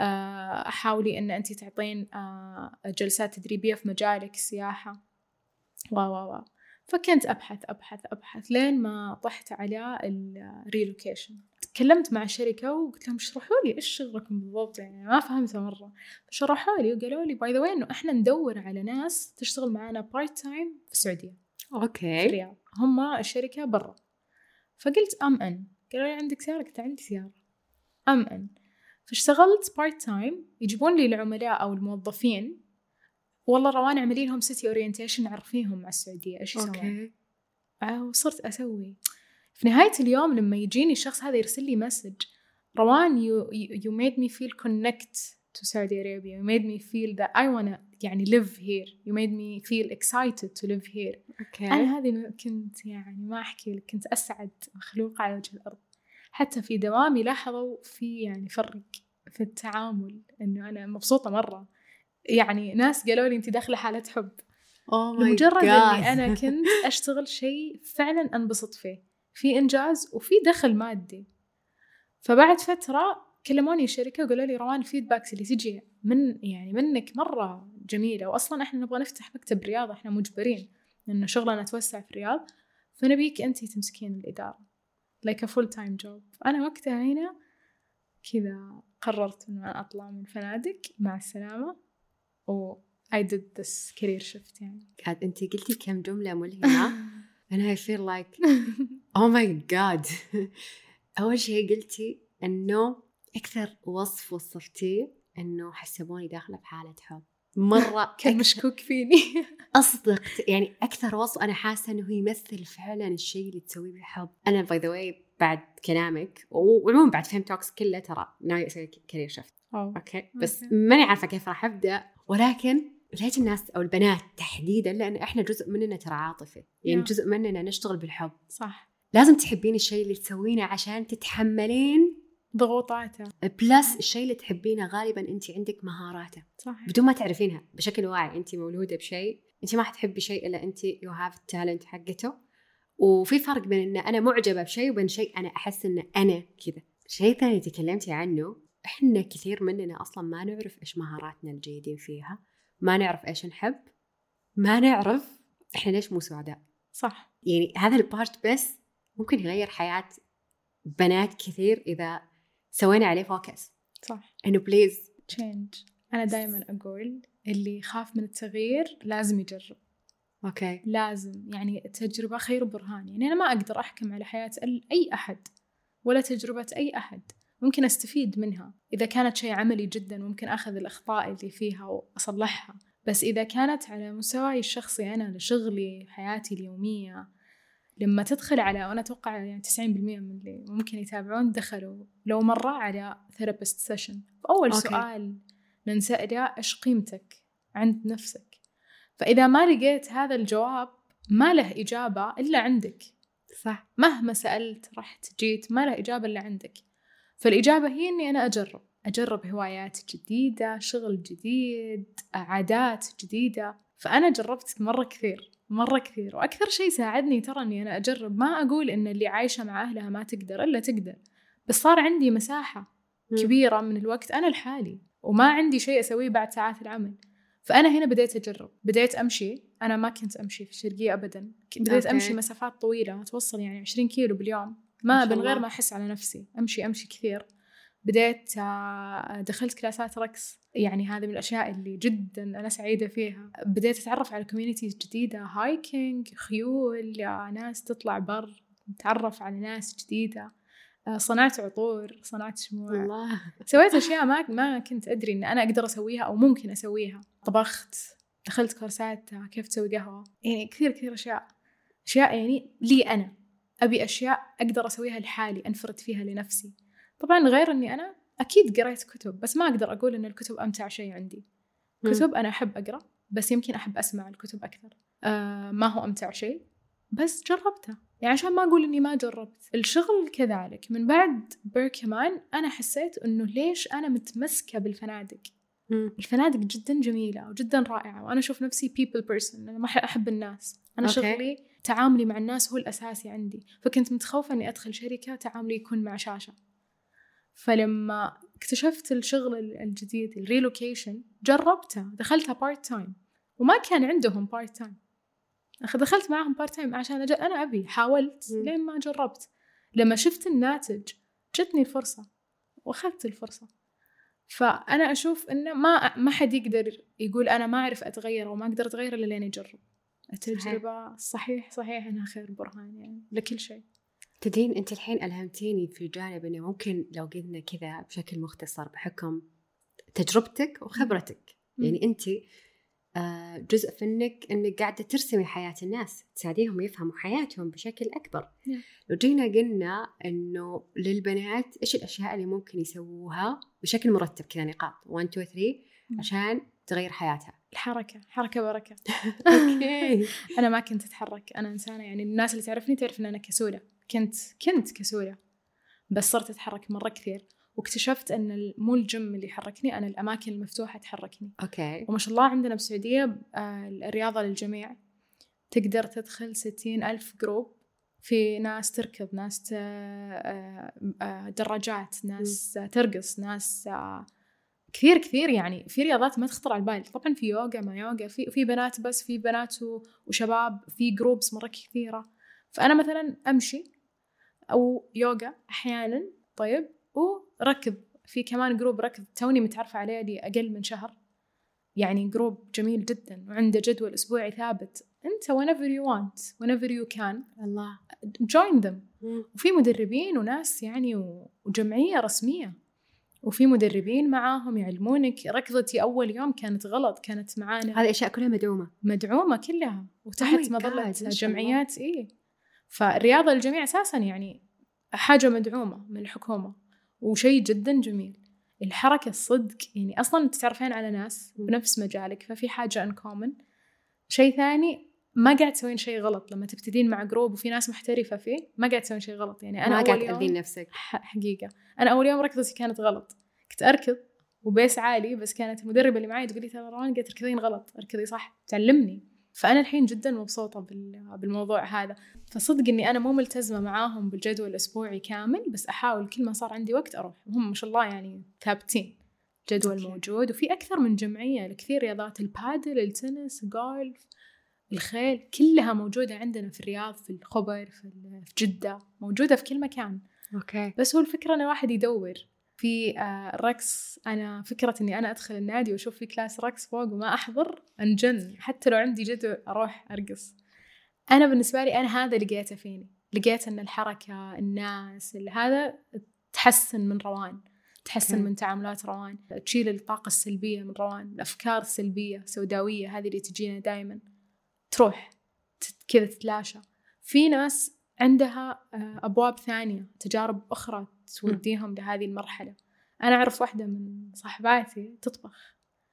حاولي أن أنت تعطين جلسات تدريبية في مجالك السياحة واو واو. فكنت أبحث أبحث أبحث لين ما طحت على الريلوكيشن. تكلمت مع شركة وقلت لهم شرحوا لي إيش شغلكم بالضبط، يعني ما فهمتها مرة. فشرحوا لي وقالوا لي باي ذا واي إنه إحنا ندور على ناس تشتغل معنا بارت تايم في السعودية. أوكي. في الرياض، هم الشركة برا. فقلت أم إن. قالوا لي عندك سيارة؟ قلت عندي سيارة. أم إن. فاشتغلت بارت تايم، يجيبون لي العملاء أو الموظفين. والله روان اعملي لهم سيتي اورينتيشن، عرفيهم على السعودية إيش يسوون. وصرت أسوي. في نهاية اليوم لما يجيني الشخص هذا يرسل لي مسج، روان you, you made me feel connect to Saudi Arabia, you made me feel that I wanna يعني live here, you made me feel excited to live here. okay. أنا هذه كنت يعني ما أحكي لك، كنت أسعد مخلوق على وجه الأرض. حتى في دوامي لاحظوا في يعني فرق في التعامل، إنه أنا مبسوطة مرة. يعني ناس قالوا لي أنت داخلة حالة حب oh لمجرد أني أنا كنت أشتغل شيء فعلا أنبسط فيه، في إنجاز وفي دخل مادي. فبعد فترة كلموني الشركة وقالوا لي روان الفيدباكس اللي تجي من يعني منك مرة جميلة، وأصلا إحنا نبغى نفتح مكتب رياض، إحنا مجبرين لأن شغلنا توسع في الرياض، فنبيك أنتي تمسكين الإدارة like a full time job. أنا وقتها هنا كذا قررت إنه أنا أطلع من فنادق مع السلامة، و I did this career shift. يعني كانت أنتي قلتي كم جملة ملهمة and I feel like oh my god. أول شيء قلتي إنه أكثر وصف وصفتيه إنه حسبوني داخلة في حالة حب. مرة كان مشكوك فيني. أصدق يعني أكثر وصف أنا حاسة إنه يمثل فعلا الشيء اللي تسويه بحب. أنا by the way بعد كلامك وعموما بعد فهم توكس كله ترى ناوي أسوي كارير شفت. أوكي بس okay. ماني عارفة كيف راح أبدأ، ولكن ليش الناس أو البنات تحديدا، لأن إحنا جزء مننا ترى عاطفي، يعني yeah. جزء مننا نشتغل بالحب. صح. لازم تحبين الشيء اللي تسوينه عشان تتحملين ضغوطاته، بلس الشيء اللي تحبينه غالبا أنت عندك مهاراته صح. بدون ما تعرفينها بشكل واعي. أنت مولودة بشيء، أنت ما حتحبي شيء إلا أنت you have talent حقته. وفي فرق بين أن أنا معجبة بشيء وبين شيء أنا أحس أن أنا كذا. شيء ثاني تكلمتي عنه، إحنا كثير مننا أصلا ما نعرف إيش مهاراتنا الجيدين فيها، ما نعرف إيش نحب، ما نعرف إحنا ليش مو سعداء. صح. يعني هذا البارت بس ممكن يغير حياة بنات كثير إذا سوينا عليه فوكس. صح. إنه بليز change. أنا دائما أقول اللي يخاف من التغيير لازم يجرب. أوكي. لازم، يعني التجربة خير برهان. يعني أنا ما أقدر أحكم على حياة أي أحد ولا تجربة أي أحد، ممكن أستفيد منها إذا كانت شيء عملي جدا، ممكن أخذ الأخطاء اللي فيها وأصلحها. بس إذا كانت على مستواي الشخصي أنا لشغلي حياتي اليومية، لما تدخل على، وأنا أتوقع يعني تسعين بالمئة من اللي ممكن يتابعون دخلوا لو مرة على therapist session، فأول أوكي. سؤال ننسأله إيش قيمتك عند نفسك؟ فإذا ما لقيت هذا الجواب ما له إجابة إلا عندك. صح. مهما سألت رحت جيت ما له إجابة إلا عندك. فالإجابة هي إني أنا أجرب أجرب هوايات جديدة، شغل جديد، عادات جديدة. فأنا جربت مرة كثير مرة كثير، وأكثر شيء ساعدني ترى إني أنا أجرب. ما أقول إن اللي عايشة مع أهلها ما تقدر، إلا تقدر، بس صار عندي مساحة كبيرة من الوقت أنا لحالي، وما عندي شيء أسويه بعد ساعات العمل. فأنا هنا بديت أجرب، بديت أمشي. أنا ما كنت أمشي في الشرقية أبدا، بديت أوكي. أمشي مسافات طويلة توصل يعني عشرين كيلو باليوم، ما من غير ما أحس على نفسي أمشي أمشي كثير. بديت دخلت كلاسات رقص، يعني هذه من الأشياء اللي جدا أنا سعيدة فيها. بديت أتعرف على كوميونيتيز جديدة، هايكينج، خيول، ناس تطلع بر، نتعرف على ناس جديدة. صنعت عطور، صنعت شموع الله. سويت أشياء ما ما كنت أدري إن أنا أقدر أسويها أو ممكن أسويها. طبخت، دخلت كورسات كيف تسوي قهوة، يعني كثير كثير أشياء. أشياء يعني لي أنا، أبي أشياء أقدر أسويها لحالي، أنفرد فيها لنفسي. طبعا غير أني أنا أكيد قريت كتب، بس ما أقدر أقول أن الكتب أمتع شيء عندي. كتب أنا أحب أقرأ، بس يمكن أحب أسمع الكتب أكثر. آه ما هو أمتع شيء، بس جربته يعني، عشان ما أقول إني ما جربت. الشغل كذلك من بعد بيركمان أنا حسيت إنه ليش أنا متمسكة بالفنادق. مم. الفنادق جدا جميلة وجدا رائعة، وأنا أشوف نفسي people person، أنا ما أحب الناس، أنا أوكي. شغلي تعاملي مع الناس هو الأساسي عندي. فكنت متخوفة إني أدخل شركة تعاملي يكون مع شاشة. فلما اكتشفت الشغل الجديد الريلوكيشن جربته، دخلتها بارت تايم وما كان عندهم بارت تايم، دخلت معهم بارت تايم عشان أجل أنا أبي، حاولت لين ما جربت. لما شفت الناتج جتني الفرصة وأخذت الفرصة. فأنا أشوف إنه ما ما حد يقدر يقول أنا ما أعرف أتغير وما أقدر أتغير إلا لين أجرب. التجربة صحيح صحيح إنها خير برهان يعني لكل شيء. تدين أنت الحين ألهمتيني في جانب إنه ممكن لو قلنا كذا بشكل مختصر بحكم تجربتك وخبرتك، م. يعني أنت جزء فنك إنك قاعدة ترسمي حياة الناس، تساعديهم يفهموا حياتهم بشكل أكبر. yeah. لو جينا قلنا إنه للبنات إيش الأشياء اللي ممكن يسووها بشكل مرتب كذا، نقاط واحد اثنين ثلاثة عشان تغير حياتها. الحركة، حركة بركة. أوكي. أنا ما كنت أتحرك، أنا إنسانة يعني الناس اللي تعرفني تعرف إن أنا كسولة، كنت كنت كسولة، بس صرت أتحرك مرة كثير. واكتشفت أن مو الجيم اللي يحركني، أنا الأماكن المفتوحة تحركني. أوكي. وما شاء الله عندنا بالسعودية الرياضة للجميع، تقدر تدخل ستين ألف جروب، في ناس تركض، ناس دراجات، ناس ترقص، ناس كثير كثير يعني، في رياضات ما تخطر على البال. طبعا في يوغا ما يوغا، في في بنات بس، في بنات وشباب، في جروبس مرة كثيرة. فأنا مثلا أمشي أو يوغا أحيانا، طيب، وركض، في كمان جروب ركض توني متعرفة عليه لي أقل من شهر، يعني جروب جميل جدا وعنده جدول أسبوعي ثابت. أنت whenever you want whenever you can الله join them. مم. وفي مدربين وناس يعني وجمعية رسمية، وفي مدربين معاهم يعلمونك. ركضتي أول يوم كانت غلط، كانت معانا هذه أشياء كلها مدعومة مدعومة كلها وتحت oh مظلة جمعيات. إيه، فالرياضة للجميع أساسا يعني حاجة مدعومة من الحكومة وشيء جدا جميل. الحركة الصدق يعني أصلا تتعرفين على ناس بنفس مجالك، ففي حاجة ان كومن. شيء ثاني، ما قاعد تسوين شيء غلط لما تبتدين مع جروب وفي ناس محترفة فيه، ما قاعد تسوين شيء غلط يعني. أنا ما أول قاعد يوم تأذين نفسك حقيقة، أنا أول يوم ركضتي كانت غلط، كنت أركض وبيس عالي، بس كانت المدربة اللي معي تقولي ترى روان قلت تركضين غلط، أركضي صح، تعلمني. فأنا الحين جدا مبسوطة بالموضوع هذا. فصدق إني أنا مو ملتزمة معاهم بالجدول الأسبوعي كامل، بس أحاول كل ما صار عندي وقت أروح، وهم ما شاء الله يعني ثابتين، جدول موجود. وفي أكثر من جمعية لكثير رياضات، البادل، التنس، جولف، الخيل، كلها موجودة عندنا في الرياض، في الخبر، في جدة، موجودة في كل مكان. أوكي. بس هو الفكرة أن الواحد يدور في رقص. أنا فكرة أني أنا أدخل النادي وأشوف في كلاس رقص فوق وما أحضر أنجن، حتى لو عندي جدول أروح أرقص. أنا بالنسبة لي أنا هذا لقيته فيني، لقيت أن الحركة، الناس، هذا تحسن من روان، تحسن okay. من تعاملات روان، تشيل الطاقة السلبية من روان، الأفكار السلبية سوداوية هذه اللي تجينا دائما تروح كذا تتلاشى. في ناس عندها أبواب ثانية، تجارب أخرى توديهم لهذه المرحلة. أنا أعرف واحدة من صاحباتي تطبخ،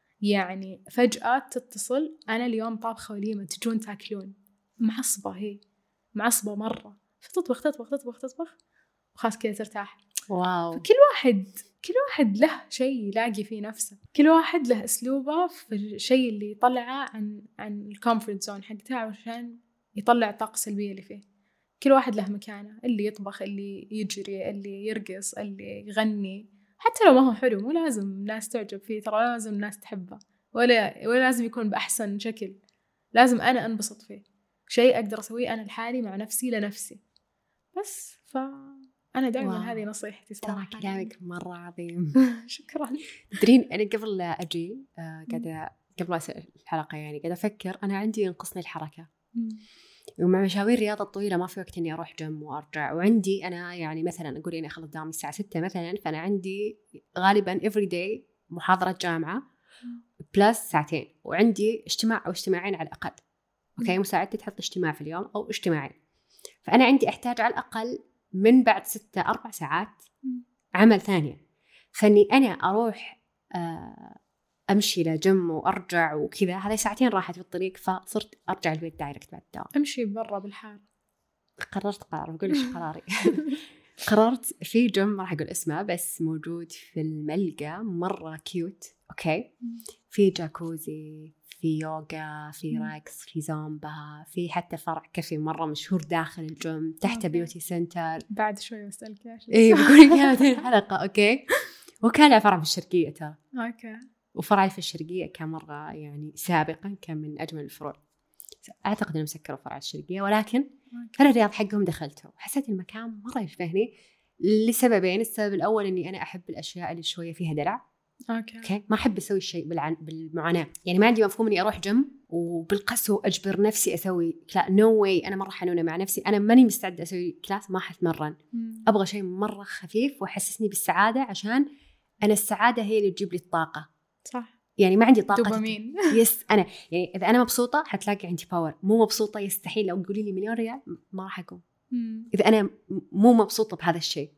يعني فجأة تتصل أنا اليوم طابخة وليمة تجون تاكلون، معصبة، هي معصبة مرة، فتطبخ تطبخ تطبخ تطبخ وخلاص كذا ترتاح. واو. فكل واحد كل واحد له شيء يلاقي فيه نفسه، كل واحد له أسلوبه في الشيء اللي يطلعه عن عن الكومفورت زون حقته عشان يطلع الطاقة السلبية اللي فيه. كل واحد له مكانه، اللي يطبخ، اللي يجري، اللي يرقص، اللي يغني، حتى لو ما هو حلو مو لازم الناس تعجب فيه، ترى لازم الناس تحبه، ولا ولا لازم يكون بأحسن شكل، لازم أنا أنبسط فيه، شيء أقدر أسويه أنا لحالي مع نفسي لنفسي بس. فأنا دائما هذه نصيحتي صراحة. ترى كلامك مرة عظيم. شكرا. تدرين أنا قبل لا أجي آه قاعدة قبل أسأل الحلقة يعني قاعدة أفكر أنا عندي ينقصني الحركة، ومع مشاوير الرياضة الطويلة ما في وقت إني أروح جيم وأرجع. وعندي أنا يعني مثلا أقول إني أخلص دوام الساعة ستة مثلا، فأنا عندي غالبا every day محاضرة جامعة بلس ساعتين، وعندي اجتماع أو اجتماعين على الأقل أوكي مساعدتي تحط اجتماع في اليوم أو اجتماعين، فأنا عندي أحتاج على الأقل من بعد ستة أربع ساعات عمل ثانية. فإني أنا أروح أمشي لجيم وأرجع وكذا، هذه ساعتين راحت في الطريق، فصرت أرجع البيت دايركت بعد الدوام. أمشي برا بالحار. قررت قرار، بقول إيش قراري. قررت في جيم ما راح أقول اسمه بس موجود في الملقا، مرة كيوت. أوكي في جاكوزي، في يوغا، في راكس، في زومبا، في حتى فرع كافي مرة مشهور داخل الجيم تحت بيوتي سنتر. بعد شوي أسألك إيش. إيه بقول لك هذه الحلقة. أوكي وكان له فرع في الشرقية ترى. أوكي وفرعي في الشرقية كان مرة يعني سابقا كان من أجمل الفروع. أعتقد أنهم سكروا فرع الشرقية، ولكن أنا الرياض حقهم دخلته وحسيت المكان مرة يشبهني لسببين. السبب الأول أني أنا أحب الأشياء اللي شوية فيها دلع. أوكي. أوكي ما أحب أسوي الشيء بالعن... بالمعاناة، يعني ما عندي مفهوم إني أروح جيم وبالقسو أجبر نفسي أسوي كلا. نو واي، أنا مرة حنونة مع نفسي، أنا ماني مستعدة أسوي كلاس ما حتمرن. أبغى شيء مرة خفيف ويحسسني بالسعادة، عشان أنا السعادة هي اللي تجيب لي الطاقة. صح. يعني ما عندي طاقة دوبامين. يس أنا يعني إذا أنا مبسوطة حتلاقي عندي باور، مو مبسوطة يستحيل لو تقولي لي مليون ريال ما راح أقوم. إذا أنا مو مبسوطة بهذا الشيء،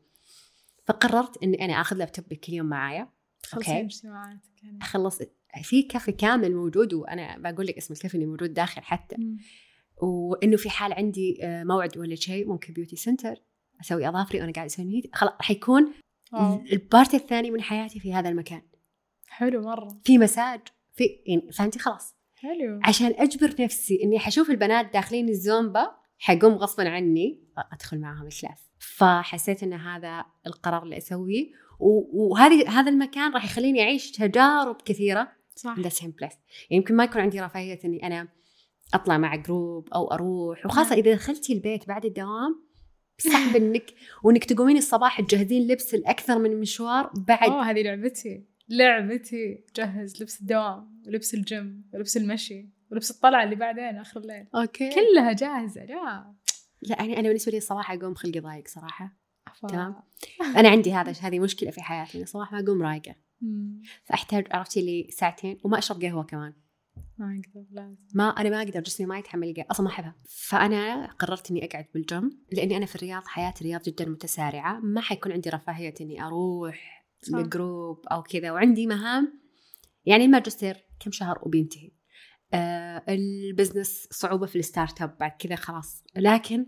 فقررت إني أنا أخذ لابتوب كل يوم معايا. أوكي اجتماعاتك يعني. أخلص في كافي كامل موجود، وأنا بقول لك اسم الكافي اللي موجود داخل حتى. مم. وإنه في حال عندي موعد ولا شيء ممكن بيوتي سنتر أسوي أظافري وأنا قاعد أسوي ميت، خلاص راح يكون البارت الثاني من حياتي في هذا المكان. حلو مرة. في مساج في يعني فهمتي خلاص. حلو. عشان أجبر نفسي إني حشوف البنات داخلين الزومبا حقوم غصبا عني أدخل معهم الكلاس. فحسيت إن هذا القرار اللي أسويه، وهذه هذا المكان راح يخليني أعيش تجارب كثيرة. صح. ده سيم بلس. يعني يمكن ما يكون عندي رفاهية إني أنا أطلع مع جروب أو أروح، وخاصة إذا دخلتي البيت بعد الدوام صعب إنك وإنك تقومين الصباح تجهزين لبس الأكثر من مشوار بعد. أوه هذه لعبتي لعبتي جهز لبس الدوام ولبس الجيم ولبس المشي ولبس الطلعة اللي بعدين آخر الليل. أوكي. كلها جاهزة. لا لا يعني أنا بالنسبة لي الصباح أقوم خلقي ضايق صراحة. تمام. أنا عندي هذا هذه مشكلة في حياتي، أنا صراحة ما أقوم رايقة، فأحتاج عرفتي لي ساعتين وما أشرب قهوة كمان. ما أقدر لازم. ما أنا ما أقدر، جسمي ما يتحمل القهوة أصلا، ما أحبها. فأنا قررت إني أقعد بالجيم، لأني أنا في الرياض حياة الرياض جدا متسارعة، ما حيكون عندي رفاهية إني أروح لجروب أو كذا، وعندي مهام. يعني الماجستير كم شهر وبينتهي، آه البزنس صعوبة في الستارت اب بعد كذا خلاص، لكن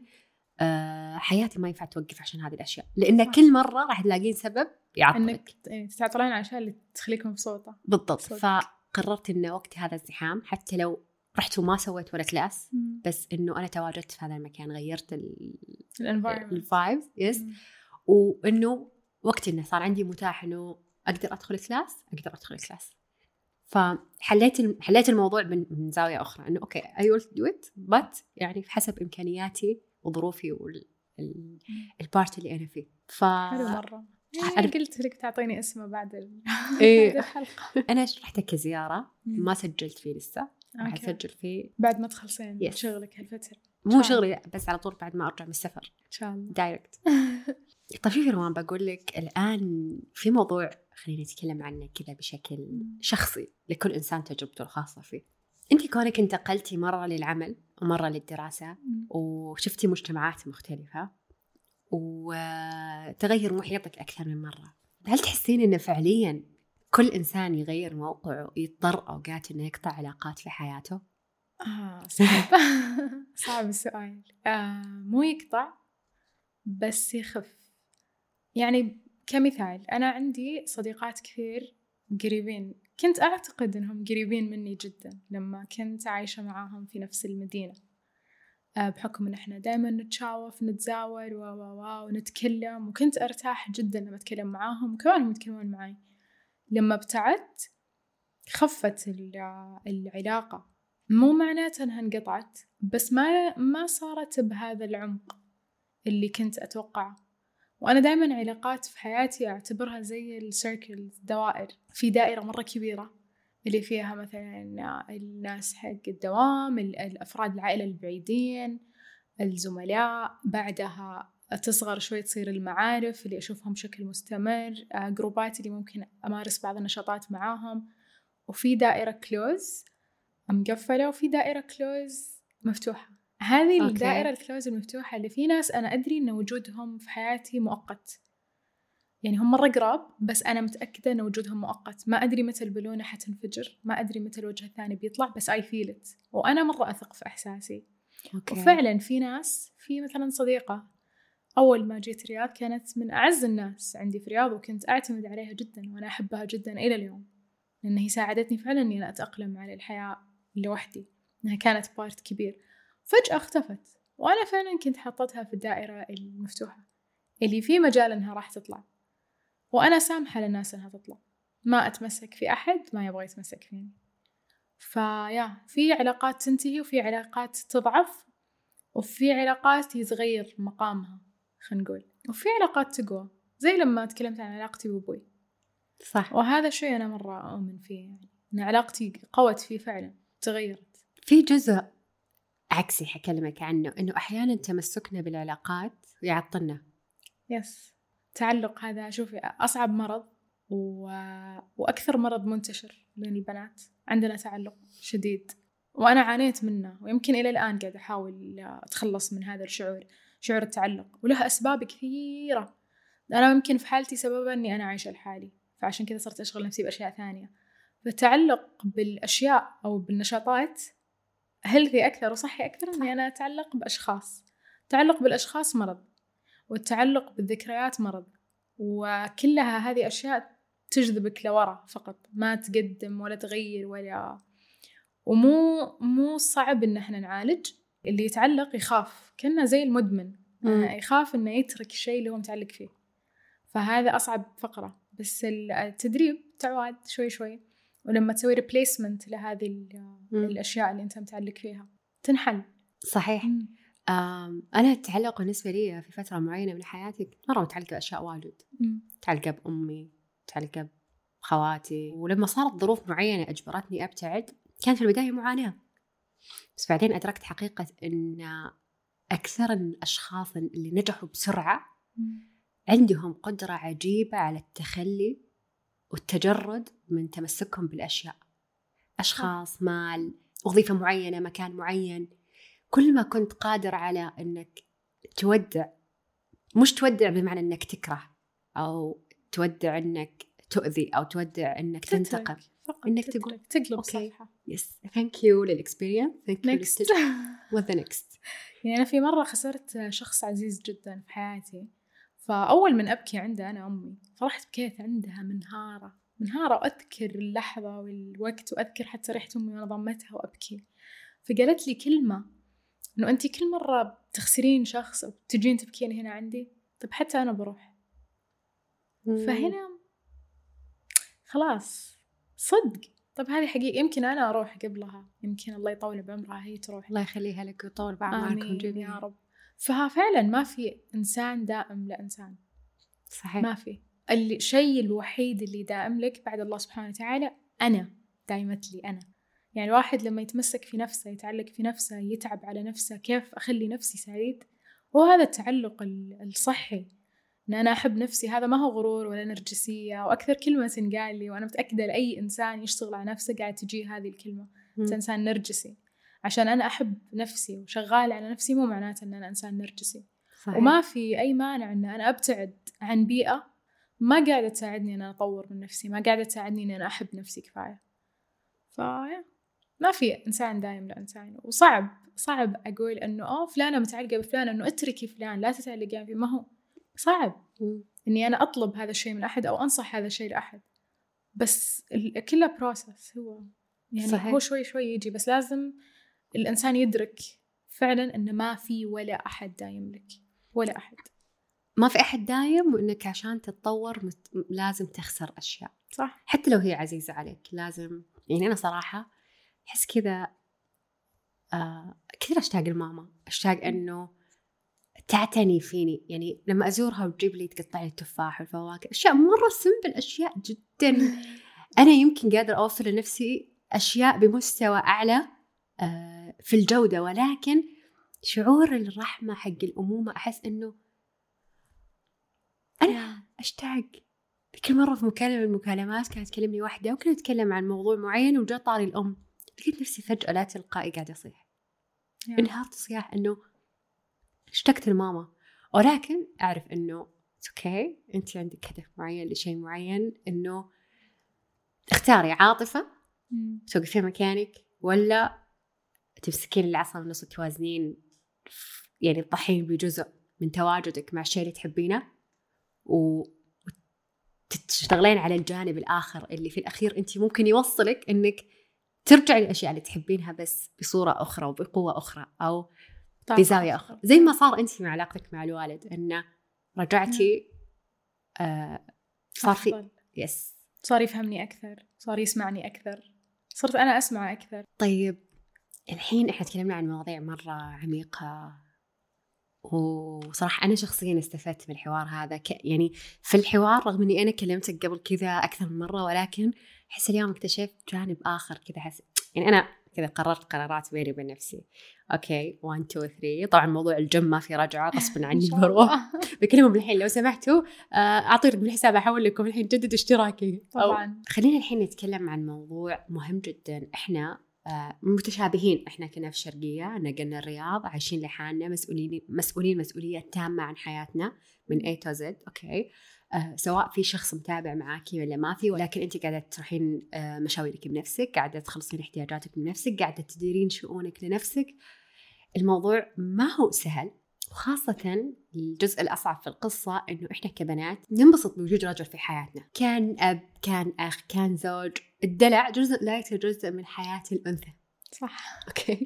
آه حياتي ما ينفع توقف عشان هذه الأشياء، لأن صح. كل مرة راح تلاقين سبب يعطلك إنك تتعطلين عن الأشياء اللي تخليك مبسوطة. بالضبط. فقررت إنه وقت هذا الزحام، حتى لو رحت وما سويت ولا كلاس، مم. بس إنه أنا تواجدت في هذا المكان، غيرت الفايف يس، وإنه وقت إنه صار عندي متاح إنه أقدر أدخل كلاس أقدر أدخل كلاس. فحليت حليت الموضوع من, من زاوية أخرى، إنه أوكي I will do it but يعني حسب إمكانياتي وظروفي والبارت اللي أنا فيه. ف حلو مرة. أنا قلت لك تعطيني اسمه بعد ال... إيه. بعد الحلقة. أنا رحت كزيارة ما سجلت فيه لسه، راح أسجل فيه بعد ما تخلصين شغلك هالفترة. مو شغلي بس على طول بعد ما أرجع من السفر إن شاء الله دايركت. طيب في روان بقول لك الآن في موضوع خلينا نتكلم عنه كذا بشكل شخصي، لكل إنسان تجربته الخاصة فيه. أنت كونك انتقلتي مرة للعمل ومرة للدراسة وشفتي مجتمعات مختلفة وتغير محيطك أكثر من مرة، هل تحسين إنه فعليا كل إنسان يغير موقعه يضطر أوقات إنه يقطع علاقات في حياته؟ آه صعب. صعب السؤال. آه مو يقطع بس يخف. يعني كمثال أنا عندي صديقات كثير قريبين، كنت أعتقد أنهم قريبين مني جدا لما كنت عايشة معاهم في نفس المدينة، آه بحكم أن إحنا دائما نتشاوف نتزاور و و و ونتكلم، وكنت أرتاح جدا لما أتكلم معاهم وكمان هم يتكلمون معي. لما ابتعدت خفت العلاقة، مو معناته أنها انقطعت، بس ما ما صارت بهذا العمق اللي كنت أتوقعه. وأنا دائما علاقات في حياتي أعتبرها زي السيركلز، دوائر، في دائرة مرة كبيرة اللي فيها مثلا الناس حق الدوام، الأفراد العائلة البعيدين، الزملاء، بعدها تصغر شوي تصير المعارف اللي أشوفهم بشكل مستمر، جروبات اللي ممكن أمارس بعض النشاطات معاهم، وفي دائرة كلوز مقفلة وفي دائرة كلوز مفتوحة. هذه أوكي. الدائرة الكلوز المفتوحة اللي في ناس أنا أدري أن وجودهم في حياتي مؤقت، يعني هم مرة قراب بس أنا متأكدة أن وجودهم مؤقت. ما أدري متى البلونة حتنفجر، ما أدري متى الوجه الثاني بيطلع، بس I feel it، وأنا مرة أثق في إحساسي. أوكي. وفعلا في ناس، في مثلا صديقة أول ما جيت الرياض كانت من أعز الناس عندي في الرياض، وكنت أعتمد عليها جدا وأنا أحبها جدا إلى اليوم، لأنها ساعدتني فعلا أني أنا أتأقلم على الحياة لوحدي، أنها كانت بارت كبير. فجأة اختفت، وأنا فعلا كنت حطتها في الدائرة المفتوحة اللي في مجال أنها راح تطلع، وأنا سامحة للناس أنها تطلع، ما أتمسك في أحد ما يبغى يتمسك فيني. فيا في علاقات تنتهي، وفي علاقات تضعف، وفي علاقات يتغير مقامها خلينا نقول، وفي علاقات تقوى، زي لما تكلمت عن علاقتي بأبوي. صح. وهذا شيء أنا مرة أؤمن فيه، يعني أن علاقتي قوت فيه فعلا، تغيرت. في جزء عكسي حكلمك عنه، إنه أحيانا تمسكنا بالعلاقات يعطلنا. يس. تعلق هذا شوفي أصعب مرض و... وأكثر مرض منتشر بين البنات. عندنا تعلق شديد وأنا عانيت منه، ويمكن إلى الآن قاعدة أحاول أتخلص من هذا الشعور، شعور التعلق، وله أسباب كثيرة. أنا يمكن في حالتي سببها أني أنا عايشة لحالي، فعشان كذا صرت أشغل نفسي بأشياء ثانية. فالتعلق بالأشياء أو بالنشاطات هيلثي أكثر وصحي أكثر أني أنا أتعلق بأشخاص. التعلق بالأشخاص مرض، والتعلق بالذكريات مرض، وكلها هذه أشياء تجذبك لورا فقط، ما تقدم ولا تغير ولا. ومو مو صعب إن احنا نعالج. اللي يتعلق يخاف، كأنه زي المدمن، يخاف إنه يترك الشيء اللي هو متعلق فيه. فهذا أصعب فقرة، بس التدريب تعود شوي شوي، ولما تسوي replacement لهذه الأشياء اللي أنت متعلق فيها تنحل. صحيح. أنا التعلق بالنسبة لي في فترة معينة من حياتي مرة متعلقة بأشياء واجد، متعلقة بأمي، متعلقة بخواتي، ولما صارت ظروف معينة أجبرتني أبتعد كانت في البداية معاناة، بس بعدين أدركت حقيقة أن أكثر الأشخاص اللي نجحوا بسرعة عندهم قدرة عجيبة على التخلي والتجرد من تمسكهم بالأشياء، أشخاص، مال، وظيفة معينة، مكان معين. كل ما كنت قادر على أنك تودع، مش تودع بمعنى أنك تكره أو تودع أنك تؤذي أو تودع أنك تنتقم، أنك تقول تقلب صفحة. يس ثانك يو للإكسبيرينس، ثانك يو next وذا نيكست. يعني أنا في مرة خسرت شخص عزيز جدا في حياتي، فأول من أبكي عندها أنا أمي، فرحت بكيت عندها منهارة منهارة، وأذكر اللحظة والوقت، وأذكر حتى ريحة أمي وأنا ضمتها وأبكي. فقالت لي كلمة، إنه أنتي كل مرة بتخسرين شخص أو تجين تبكين هنا عندي، طب حتى أنا بروح. فهنا خلاص صدق، طب هذه حقيقة، يمكن أنا أروح قبلها، يمكن الله يطول بعمرها هي تروح، الله يخليها لك ويطول بعمركم جميعا يا رب. فها فعلا ما في إنسان دائم لإنسان. صحيح. ما في. الشيء الوحيد اللي دائم لك بعد الله سبحانه وتعالى أنا، دايمت لي أنا. يعني الواحد لما يتمسك في نفسه، يتعلق في نفسه، يتعب على نفسه، كيف أخلي نفسي سعيد، وهذا التعلق الصحي، إن أنا أحب نفسي. هذا ما هو غرور ولا نرجسية. وأكثر كلمة تنقال لي، وأنا متأكدة لأي إنسان يشتغل على نفسه قاعد تجي هذه الكلمة، أنت إنسان نرجسي. عشان أنا أحب نفسي وشغال على نفسي مو معناته أن أنا إنسان نرجسي. صحيح. وما في أي مانع أن أنا أبتعد عن بيئة ما قاعدة تساعدني أن أنا أطور من نفسي، ما قاعدة تساعدني أن أنا أحب نفسي كفاية. فيا ما في إنسان دايم لإنسان. وصعب صعب أقول أنه أوه فلانة متعلقة بفلان، أنه أتركي فلان لا تتعلقين فيه. ما هو صعب إني أنا أطلب هذا الشيء من أحد أو أنصح هذا الشيء لأحد، بس كله بروسس. هو يعني صحيح. هو شوي شوي يجي، بس لازم الإنسان يدرك فعلا أنه ما في ولا أحد دايم لك، ولا أحد، ما في أحد دايم. وإنك عشان تتطور مت... لازم تخسر أشياء، صح، حتى لو هي عزيزة عليك. لازم يعني أنا صراحة أحس كذا آه كثير أشتاق الماما، أشتاق أنه تعتني فيني. يعني لما أزورها وتجيب لي تقطع لي التفاح والفواكه، أشياء مرة سمبل، أشياء جدا أنا يمكن قادر أوفر لنفسي أشياء بمستوى أعلى آه في الجودة، ولكن شعور الرحمة حق الأمومة أحس أنه أنا أشتاق. كل مرة في مكالمة من المكالمات كانت تكلمني واحدة وكنا نتكلم عن موضوع معين وجاء طاري الأم، لقيت نفسي فجأة لا تلقائي قاعدة أصيح. yeah. انهارت صياح إنه اشتقت لماما، ولكن أعرف إنه أوكي أنت عندك هدف معين لشيء معين، إنه اختاري عاطفة توقفين مكانك ولا تمسكين العصا من النص وتوازنين، يعني تضحين بجزء من تواجدك مع الشيء اللي تحبينه وتشتغلين على الجانب الآخر اللي في الأخير أنت ممكن يوصلك إنك ترجعي للأشياء اللي تحبينها بس بصورة أخرى وبقوة أخرى أو بزاوية أخرى، زي ما صار أنت مع علاقتك مع الوالد، إنه رجعتي آه صار في يس صار يفهمني أكثر، صار يسمعني أكثر، صرت أنا أسمع أكثر. طيب الحين إحنا تكلمنا عن مواضيع مرة عميقة، وصراحة أنا شخصياً استفدت من الحوار هذا ك... يعني في الحوار رغم أني أنا كلمتك قبل كذا أكثر من مرة، ولكن أحس اليوم اكتشفت جانب آخر كذا، حس يعني أنا كذا قررت قرارات بيني وبين نفسي. أوكي واحد اثنين ثلاثة، طبعاً موضوع الجيم ما في رجعة، غصباً عني بروح. بكلمهم الحين لو سمحتوا أعطيك بالحساب أحول لكم الحين جدد اشتراكي طبعاً. خلينا الحين نتكلم عن موضوع مهم جداً. إحنا آه متشابهين، إحنا كنا في الشرقية، نقلنا الرياض، عايشين لحالنا، مسؤولين مسؤولين مسؤولية تامة عن حياتنا من A to Z. أوكي آه سواء في شخص متابع معاكي ولا ما في، ولكن أنت قاعدة تروحين آه مشاويرك بنفسك، قاعدة تخلصين احتياجاتك بنفسك، قاعدة تديرين شؤونك لنفسك. الموضوع ما هو سهل، وخاصة الجزء الأصعب في القصة إنه إحنا كبنات ننبسط بوجود رجل في حياتنا، كان أب كان أخ كان زوج. الدلع جزء لا يتجزأ من حياة الأنثى، صح. أوكي.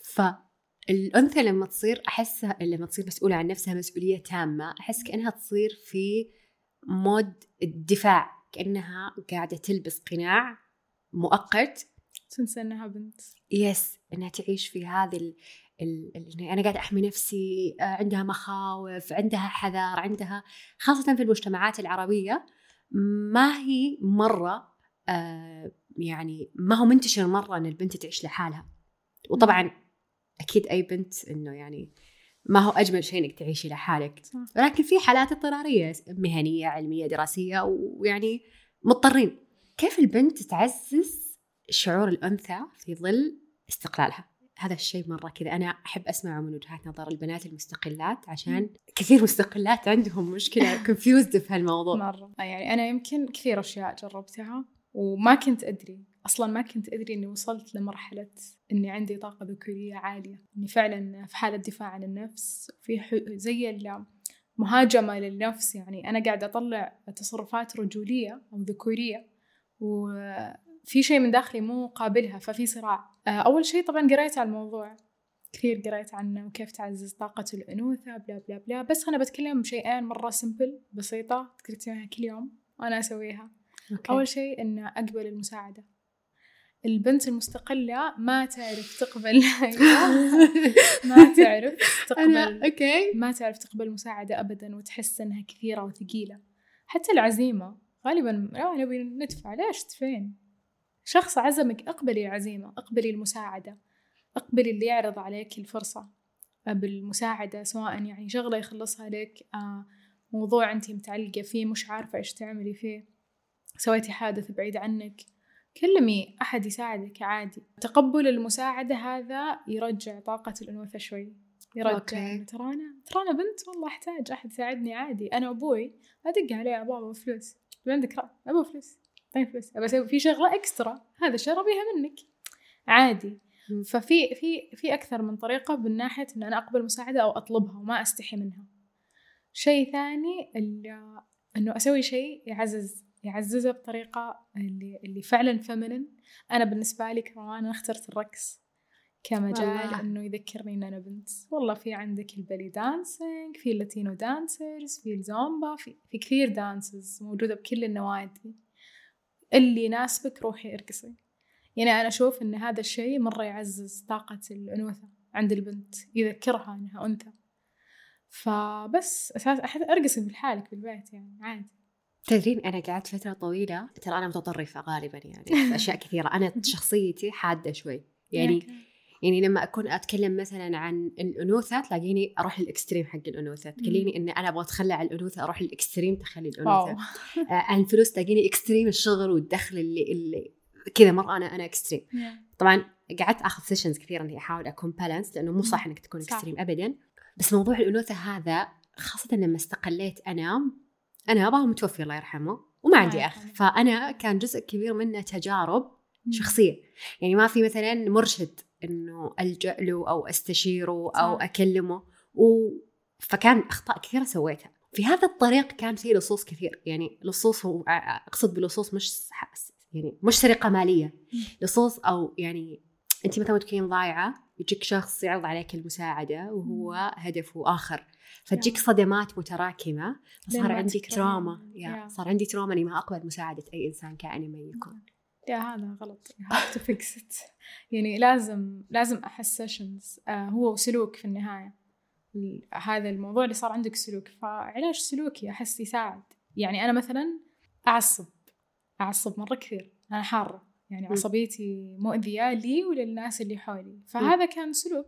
فالأنثى لما تصير أحسها لما تصير مسؤولة عن نفسها مسؤولية تامة، أحس كأنها تصير في مود الدفاع، كأنها قاعدة تلبس قناع مؤقت، تنسى إنها بنت. يس إنها تعيش في هذه ال ال أنا قاعدة أحمي نفسي، عندها مخاوف، عندها حذر، عندها خاصة في المجتمعات العربية ما هي مرة آه يعني ما هو منتشر مرة أن البنت تعيش لحالها. وطبعا أكيد أي بنت إنه يعني ما هو أجمل شيء إنك تعيشي لحالك، ولكن في حالات اضطرارية مهنية علمية دراسية ويعني مضطرين. كيف البنت تعزز شعور الأنثى في ظل استقلالها؟ هذا الشيء مرة كذا أنا أحب أسمعه من وجهات نظر البنات المستقلات، عشان كثير مستقلات عندهم مشكلة confused في هالموضوع مرة. يعني أنا يمكن كثير أشياء جربتها وما كنت أدري أصلاً، ما كنت أدري أني وصلت لمرحلة أني عندي طاقة ذكورية عالية، أني فعلاً في حالة دفاع عن النفس، في زي المهاجمة للنفس. يعني أنا قاعدة أطلع تصرفات رجولية أو ذكورية وفي شيء من داخلي مو قابلها، ففي صراع. أول شيء طبعاً قرأت عن الموضوع كثير، قرأت عنه وكيف تعزز طاقة الأنوثة بلا بلا بلا، بس أنا بتكلم بشيئين مرة سمبل بسيطة تكتبها كل يوم وأنا أسويها. أوكي. أول شيء إن أقبل المساعدة. البنت المستقلة ما تعرف تقبل ما تعرف تقبل أوكي. ما تعرف تقبل مساعدة أبدا، وتحس إنها كثيرة وثقيلة. حتى العزيمة غالبا لا نبي ندفع، ليش تدفعين؟ شخص عزمك اقبلي العزيمة، اقبلي المساعدة، اقبلي اللي يعرض عليك الفرصة بالمساعدة، سواء يعني شغلة يخلصها لك، موضوع أنتي متعلقة فيه مش عارفة إيش تعملي فيه، سويتي حادث بعيد عنك، كلمي أحد يساعدك عادي. تقبل المساعدة هذا يرجع طاقة الأنوثة شوي، يرجع ترانا ترانا بنت والله أحتاج أحد يساعدني عادي. أنا أبوي أدق عليه أبغى فلوس، عندك رأي أبغى فلوس، طيب فلوس، أبغى أسوي في شغلة إكسترا، هذا الشيء أبيها منك عادي. ففي في في أكثر من طريقة من ناحية إن أنا أقبل مساعدة أو أطلبها وما أستحي منها. شيء ثاني إنه أسوي شيء يعزز يعززها بطريقة اللي اللي فعلا فمنن. أنا بالنسبة لي كمان أنا اخترت الرقص كمجال والله. إنه يذكرني إن أنا بنت. والله في عندك البالي دانسينج، في اللاتينو دانسرز، في الزومبا، في في كثير دانسز موجودة بكل النوادي، اللي يناسبك روحي ارقصي. يعني أنا أشوف إن هذا الشيء مرة يعزز طاقة الأنوثة عند البنت، يذكرها إنها أنثى. فبس أساس أحد أرقصي بالحالك في البيت يعني عادي. تدرين أنا قعدت فترة طويلة، ترى أنا متطرفة غالبا يعني في أشياء كثيرة، أنا شخصيتي حادة شوي يعني يعني لما أكون أتكلم مثلا عن الأنوثة تلاقيني أروح للإكستريم حق الأنوثة، تكليني إن أنا أبغى أتخلى عن الأنوثة أروح للإكستريم تخلي الأنوثة. عن الفلوس تلاقيني إكستريم الشغل والدخل اللي اللي كذا مرة أنا أنا إكستريم. yeah. طبعا قعدت أخذ سيشنز كثير إني أحاول أكون بالانس، لأنه مو صح إنك تكون إكستريم أبدا. بس موضوع الأنوثة هذا خاصة لما استقليت أنا أنا أبغى متوفي الله يرحمه وما عندي أخ، فأنا كان جزء كبير منه تجارب شخصية. يعني ما في مثلا مرشد إنه ألجأ له أو أستشيره أو صح. أكلمه و... فكان أخطاء كثيرة سويتها في هذا الطريق. كان فيه لصوص كثير، يعني لصوص هو أقصد بلصوص مش يعني مش سرقة مالية، لصوص أو يعني أنت مثلا تكونين ضايعة يجيك شخص يعرض عليك المساعدة وهو هدفه آخر، فتجيك صدمات متراكمة، فصار عندي تراما يا صار عندي تراما إني ما أقبل مساعدة أي إنسان كائن ما يكون. يا هذا غلط. you have to fix it. يعني لازم لازم أحس sessions آه هو سلوك في النهاية. هذا الموضوع اللي صار عندك سلوك، فعلاج سلوكي أحس يساعد. يعني أنا مثلا أعصب أعصب مرة كثير، أنا حارة يعني عصبيتي مؤذية لي وللناس اللي حولي، فهذا كان سلوك.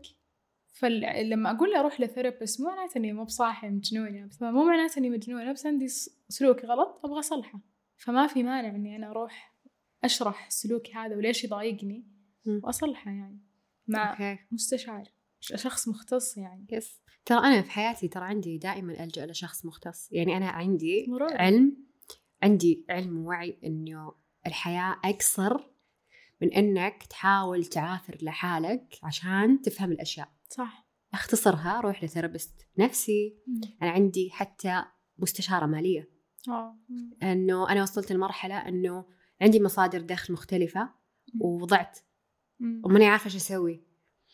فلما أقول له أروح لثيرابيست مو معناته إني مو بصاحي مجنونة، مو معناته إني مجنونة، بس عندي سلوك غلط أبغى أصلحه. فما في مانع إني أنا أروح أشرح سلوكي هذا وليش يضايقني وأصلحه يعني مع okay. مستشار شخص مختص يعني. يس. ترى أنا في حياتي ترى عندي دائما ألجأ لشخص مختص. يعني أنا عندي مرور. علم عندي علم ووعي إنه الحياة أقصر من إنك تحاول تعافر لحالك عشان تفهم الأشياء. صح. أختصرها روح لثيرابيست نفسي. مم. أنا عندي حتى مستشارة مالية. أوه. إنه أنا وصلت لمرحلة إنه عندي مصادر دخل مختلفة وضعت وماني عارفة شو أسوي.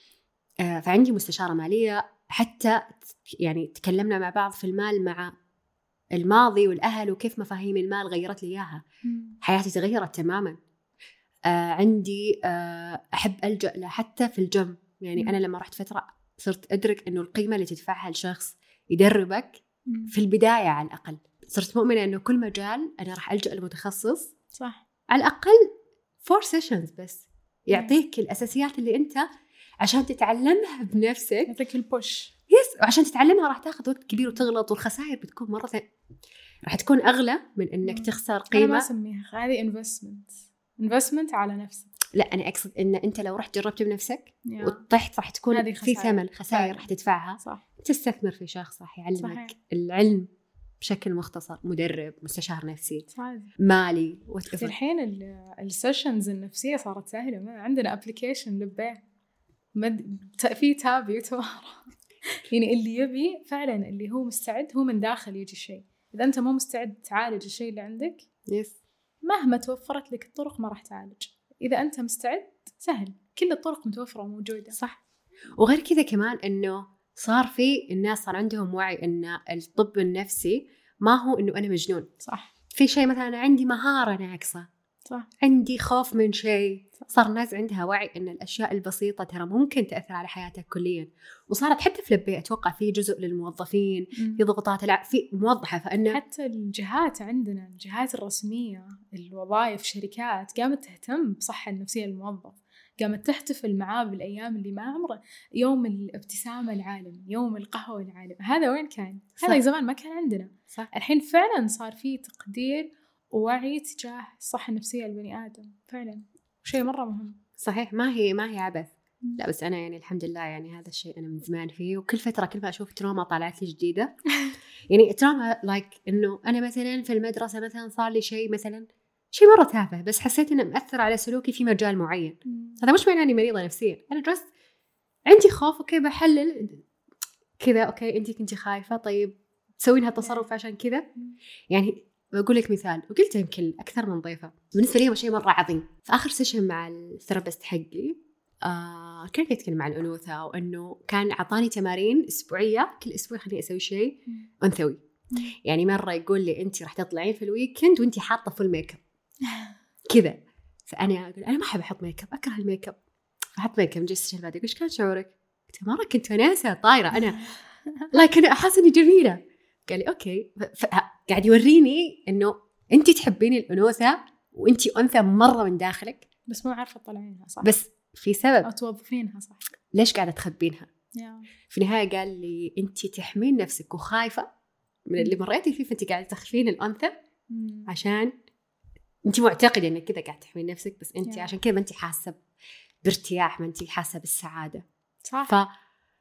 آه فعندي مستشارة مالية. حتى يعني تكلمنا مع بعض في المال مع الماضي والأهل وكيف مفاهيم المال غيرت لي إياها. حياتي تغيرت تماما. آه عندي آه أحب ألجأ له حتى في الجيم. يعني مم. أنا لما رحت فترة صرت أدرك إنه القيمة اللي تدفعها لشخص يدربك مم. في البداية على الأقل. صرت مؤمنة إنه كل مجال أنا راح ألجأ لمتخصص. صح. على الأقل four sessions بس يعطيك مم. الأساسيات اللي أنت عشان تتعلمها بنفسك. يعطيك البوش. يس. وعشان تتعلمها راح تاخذ وقت كبير وتغلط، والخسائر بتكون مرة ثانية راح تكون أغلى من إنك تخسر قيمة. أنا ما أسميها هذه investment investment على نفسك. لا أنا أقصد إن أنت لو رحت جربت بنفسك yeah. وطحت راح تكون في ثمن خسائر راح تدفعها. صح. تستثمر في شخص راح يعلمك صحيح. العلم بشكل مختصر، مدرب، مستشار نفسي صحيح. مالي في الحين السيشنز النفسية صارت سهلة. ما عندنا أبليكيشن لبيه مد... في تاب يوتيوب يعني اللي يبي فعلا اللي هو مستعد هو من داخل يجي شيء. إذا أنت مو مستعد تعالج الشيء اللي عندك يس. مهما توفرت لك الطرق ما راح تعالج. إذا أنت مستعد سهل، كل الطرق متوفرة وموجودة. صح. وغير كذا كمان إنه صار في الناس صار عندهم وعي إن الطب النفسي ما هو إنه أنا مجنون. صح. في شيء مثلا أنا عندي مهارة ناقصة. صح. عندي خوف من شيء. صار الناس عندها وعي إن الأشياء البسيطة ترى ممكن تأثر على حياتك كليا. وصارت حتى في لبي أتوقع في جزء للموظفين م. في ضغوطات الع... في موظفة فإنه حتى الجهات عندنا الجهات الرسمية الوظائف شركات قامت تهتم بصحة النفسية للموظف. قامت تحتفل معاه بالأيام اللي ما عمره يوم الابتسامة العالمي، يوم القهوة العالمي. هذا وين كان؟ صح. هذا زمان ما كان عندنا. صح. الحين فعلا صار فيه تقدير ووعي تجاه الصحة النفسية للبني آدم. فعلا شيء مرة مهم. صحيح. ما هي ما هي عبث. لا بس أنا يعني الحمد لله يعني هذا الشيء أنا من زمان فيه. وكل فترة كل ما أشوف تروما طلعت لي جديدة. يعني تروما لايك like إنه أنا مثلا في المدرسة مثلا صار لي شيء مثلا شيء مرة تافه بس حسيت إنه مأثر على سلوكي في مجال معين. هذا مش معناه إني مريضة نفسيا. أنا جلست عندي خوف أوكي بحلل كذا. أوكي أنتي كنتي خايفة طيب تسوين هالتصرف عشان كذا. يعني بقول لك مثال وقلت يمكن أكثر من ضيفة بالنسبة لي شيء مرة عظيم. في آخر سيشن مع الثيرابيست حقي آه كان يتكلم عن الأنوثة وأنه كان عطاني تمارين أسبوعية كل أسبوع خليني أسوي شيء أنثوي. يعني مرة يقول لي أنتي راح تطلعين في الويكند وأنتي حاطة فول ميك اب كذا. فأنا أقول أنا ما أحب أحط ميك اب أكره الميك اب. أحط ميك اب جلست السيشن بعد إيش كان شعورك؟ قلت مرة كنت وناسة طايرة أنا لكن أحس إني جميلة. قال لي أوكي. قاعد يوريني إنه أنتي تحبين الأنوثة وأنتي أنثى مرة من داخلك بس مو عارفة تطلعينها صح. بس في سبب أو توظفينها صح. ليش قاعدة تخبينها؟ yeah. في النهاية قال لي أنتي تحمين نفسك وخايفة من اللي مريتي فيه فأنتي قاعدة تخفين الأنثى عشان أنت معتقدة إنك كذا قاعد تحمي نفسك، بس أنت yeah. عشان كذا ما أنت حاسة بارتياح، ما أنت حاسة بالسعادة. صح. ف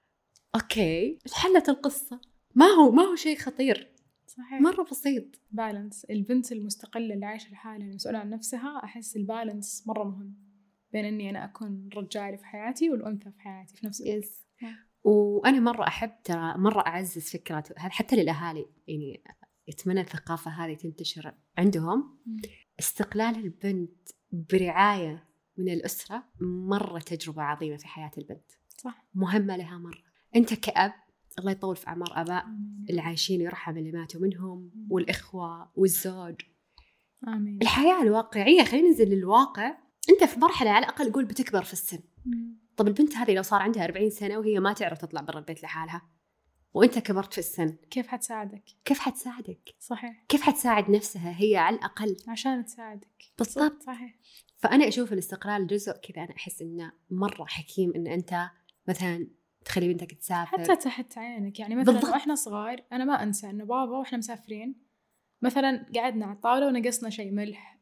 أوكي حلت القصة، ما هو ما هو شيء خطير. صحيح. مرة بسيط. بالانس. البنت المستقلة اللي عايشة لحالها المسؤولة عن نفسها، أحس البالانس مرة مهم بين إني أنا أكون رجالي في حياتي والأنثى في حياتي في نفس الوقت. yes. وأنا مرة أحب ترى مرة أعزز فكرة هذا حتى للأهالي، يعني يتمنى الثقافة هذه تنتشر عندهم. م. استقلال البنت برعاية من الأسرة مرة تجربة عظيمة في حياة البنت. صح. مهمة لها مرة. أنت كأب الله يطول في أعمار آباء اللي عايشين ويرحم اللي ماتوا منهم، والإخوة والزوج. آمين. الحياة الواقعية، خلينا ننزل للواقع. أنت في مرحلة على الأقل قول بتكبر في السن. مم. طب البنت هذه لو صار عندها أربعين سنة وهي ما تعرف تطلع برا البيت لحالها، وأنت كبرت في السن، كيف حتساعدك؟ كيف حتساعدك؟ صحيح. كيف حتساعد نفسها هي على الأقل عشان تساعدك؟ بالضبط. صحيح. فأنا أشوف الاستقلال جزء كذا، أنا أحس إنه مرة حكيم إن أنت مثلا تخلي بنتك تسافر حتى تحت عينك. يعني مثلا بالضبط. وإحنا صغار أنا ما أنسى إنه بابا وإحنا مسافرين مثلا قعدنا على الطاولة ونقصنا شيء ملح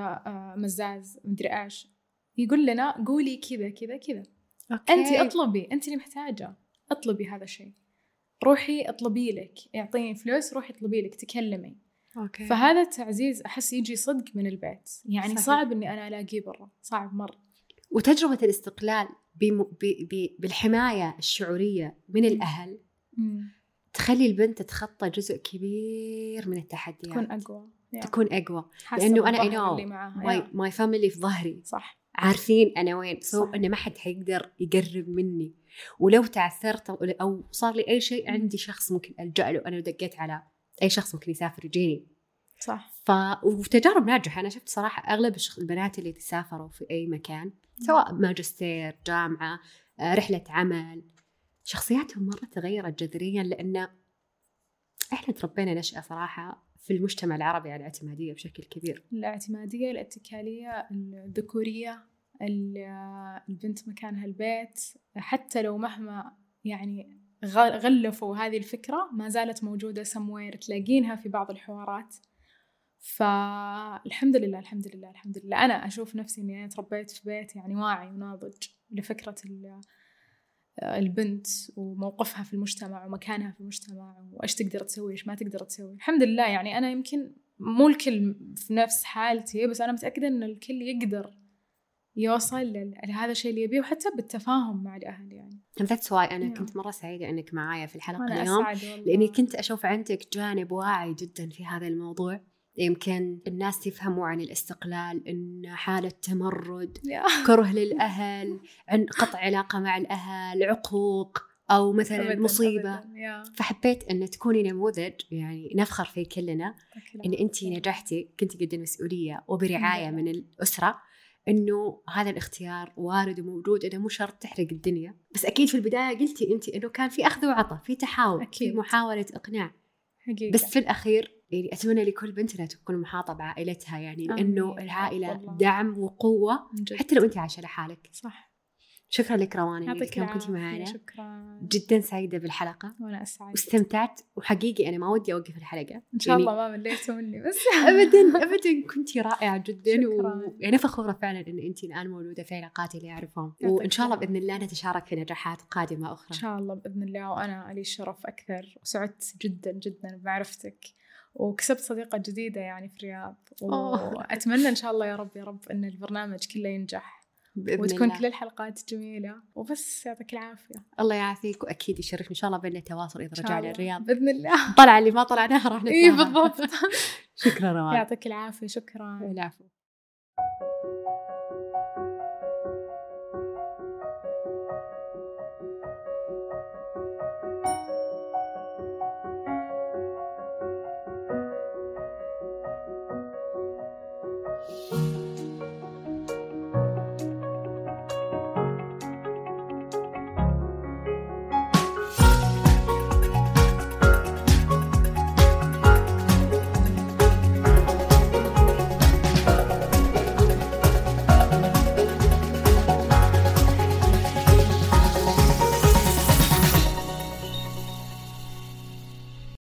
مزاز مدري إيش، يقول لنا قولي كذا كذا كذا. أنت أطلبي، أنت اللي محتاجة أطلبي هذا الشيء، روحي أطلبي لك، يعطيني فلوس روحي أطلبي لك، تكلمي. أوكي. فهذا التعزيز أحس يجي صدق من البيت، يعني صحيح. صعب إني أنا ألاقيه برا، صعب مرة. وتجربة الاستقلال بم... ب... ب... بالحماية الشعورية من الأهل مم. تخلي البنت تتخطى جزء كبير من التحديات، تكون أقوى يعني. تكون أقوى لأنه أنا إنو ماي ماي فاميلي في ظهري، صح. عارفين أنا وين، سو إنه ما حد حيقدر يقرب مني، ولو تعثرت أو صار لي أي شيء عندي شخص ممكن ألجأ له. أنا لو دقيت على أي شخص ممكن يسافر يجيني. صح. ف وتجارب ناجحة. أنا شفت صراحة أغلب البنات اللي تسافروا في أي مكان سواء ماجستير جامعة رحلة عمل، شخصياتهم مرة تغيرت جذريا، لأن إحنا تربينا نشأة صراحة في المجتمع العربي على الاعتمادية بشكل كبير. الاعتمادية، الاتكالية، الذكورية، البنت مكانها البيت، حتى لو مهما يعني غلفوا هذه الفكرة ما زالت موجودة سموير، تلاقينها في بعض الحوارات. فالحمد لله الحمد لله الحمد لله أنا أشوف نفسي إني أنا تربيت في بيت يعني واعي وناضج لفكرة البنت وموقفها في المجتمع ومكانها في المجتمع وإيش تقدر تسوي إيش ما تقدر تسوي. الحمد لله. يعني أنا يمكن مو الكل في نفس حالتي، بس أنا متأكدة إن الكل يقدر يوصل لهذا الشيء اللي يبيه، وحتى بالتفاهم مع الأهل. يعني that's why أنا yeah. كنت مرة سعيدة إنك معايا في الحلقة أنا اليوم، لأني كنت أشوف عندك جانب واعي جدا في هذا الموضوع. يمكن الناس يفهموا عن الاستقلال إن حالة تمرد yeah. كره للأهل، عن قطع علاقة مع الأهل، عقوق أو مثلا أبداً مصيبة. أبداً. yeah. فحبيت أن تكوني نموذج يعني نفخر فيه كلنا، إن أنتي نجحتي، كنتي قد المسؤولية وبرعاية من الأسرة، إنه هذا الاختيار وارد وموجود، إنه مو شرط تحرق الدنيا. بس أكيد في البداية قلتي أنتي إنه كان في أخذ وعطاء، في تحاور، أكيد. في محاولة إقناع حقيقة. بس في الأخير يعني أتمنى لكل بنت أنها تكون محاطة بعائلتها، يعني لأنه العائلة والله. دعم وقوة جد. حتى لو أنت عايشة لحالك. صح. شكرا لك رواني يعطيك اليوم كنتي العافية. معنا. شكرا. جدا سعيدة بالحلقة وأنا أسعد واستمتعت، وحقيقي أنا ما ودي أوقف الحلقة إن شاء الله ما مليتوا مني بس أبدا أبدا كنتي رائعة جدا، شكرا. وأنا فخورة فعلا إن أنت الآن موجودة في علاقاتي اللي أعرفهم، وإن شاء الله بإذن الله نتشارك في نجاحات قادمة أخرى إن شاء الله بإذن الله. وأنا لي الشرف أكثر، وسعدت جدا جدا بمعرفتك، وكسبت صديقة جديدة يعني في الرياض، وأتمنى إن شاء الله يا رب يا رب إن البرنامج كله ينجح وتكون الله. كل الحلقات جميلة وبس. يعطيك العافية. الله يعافيك، وأكيد يشرف إن شاء الله بيننا تواصل إذا رجعنا الرياض بإذن الله. طلع اللي ما طلعناها راح نطلعها. إيه بالضبط. شكرا روان. يعطيك العافية. شكرا. العفو.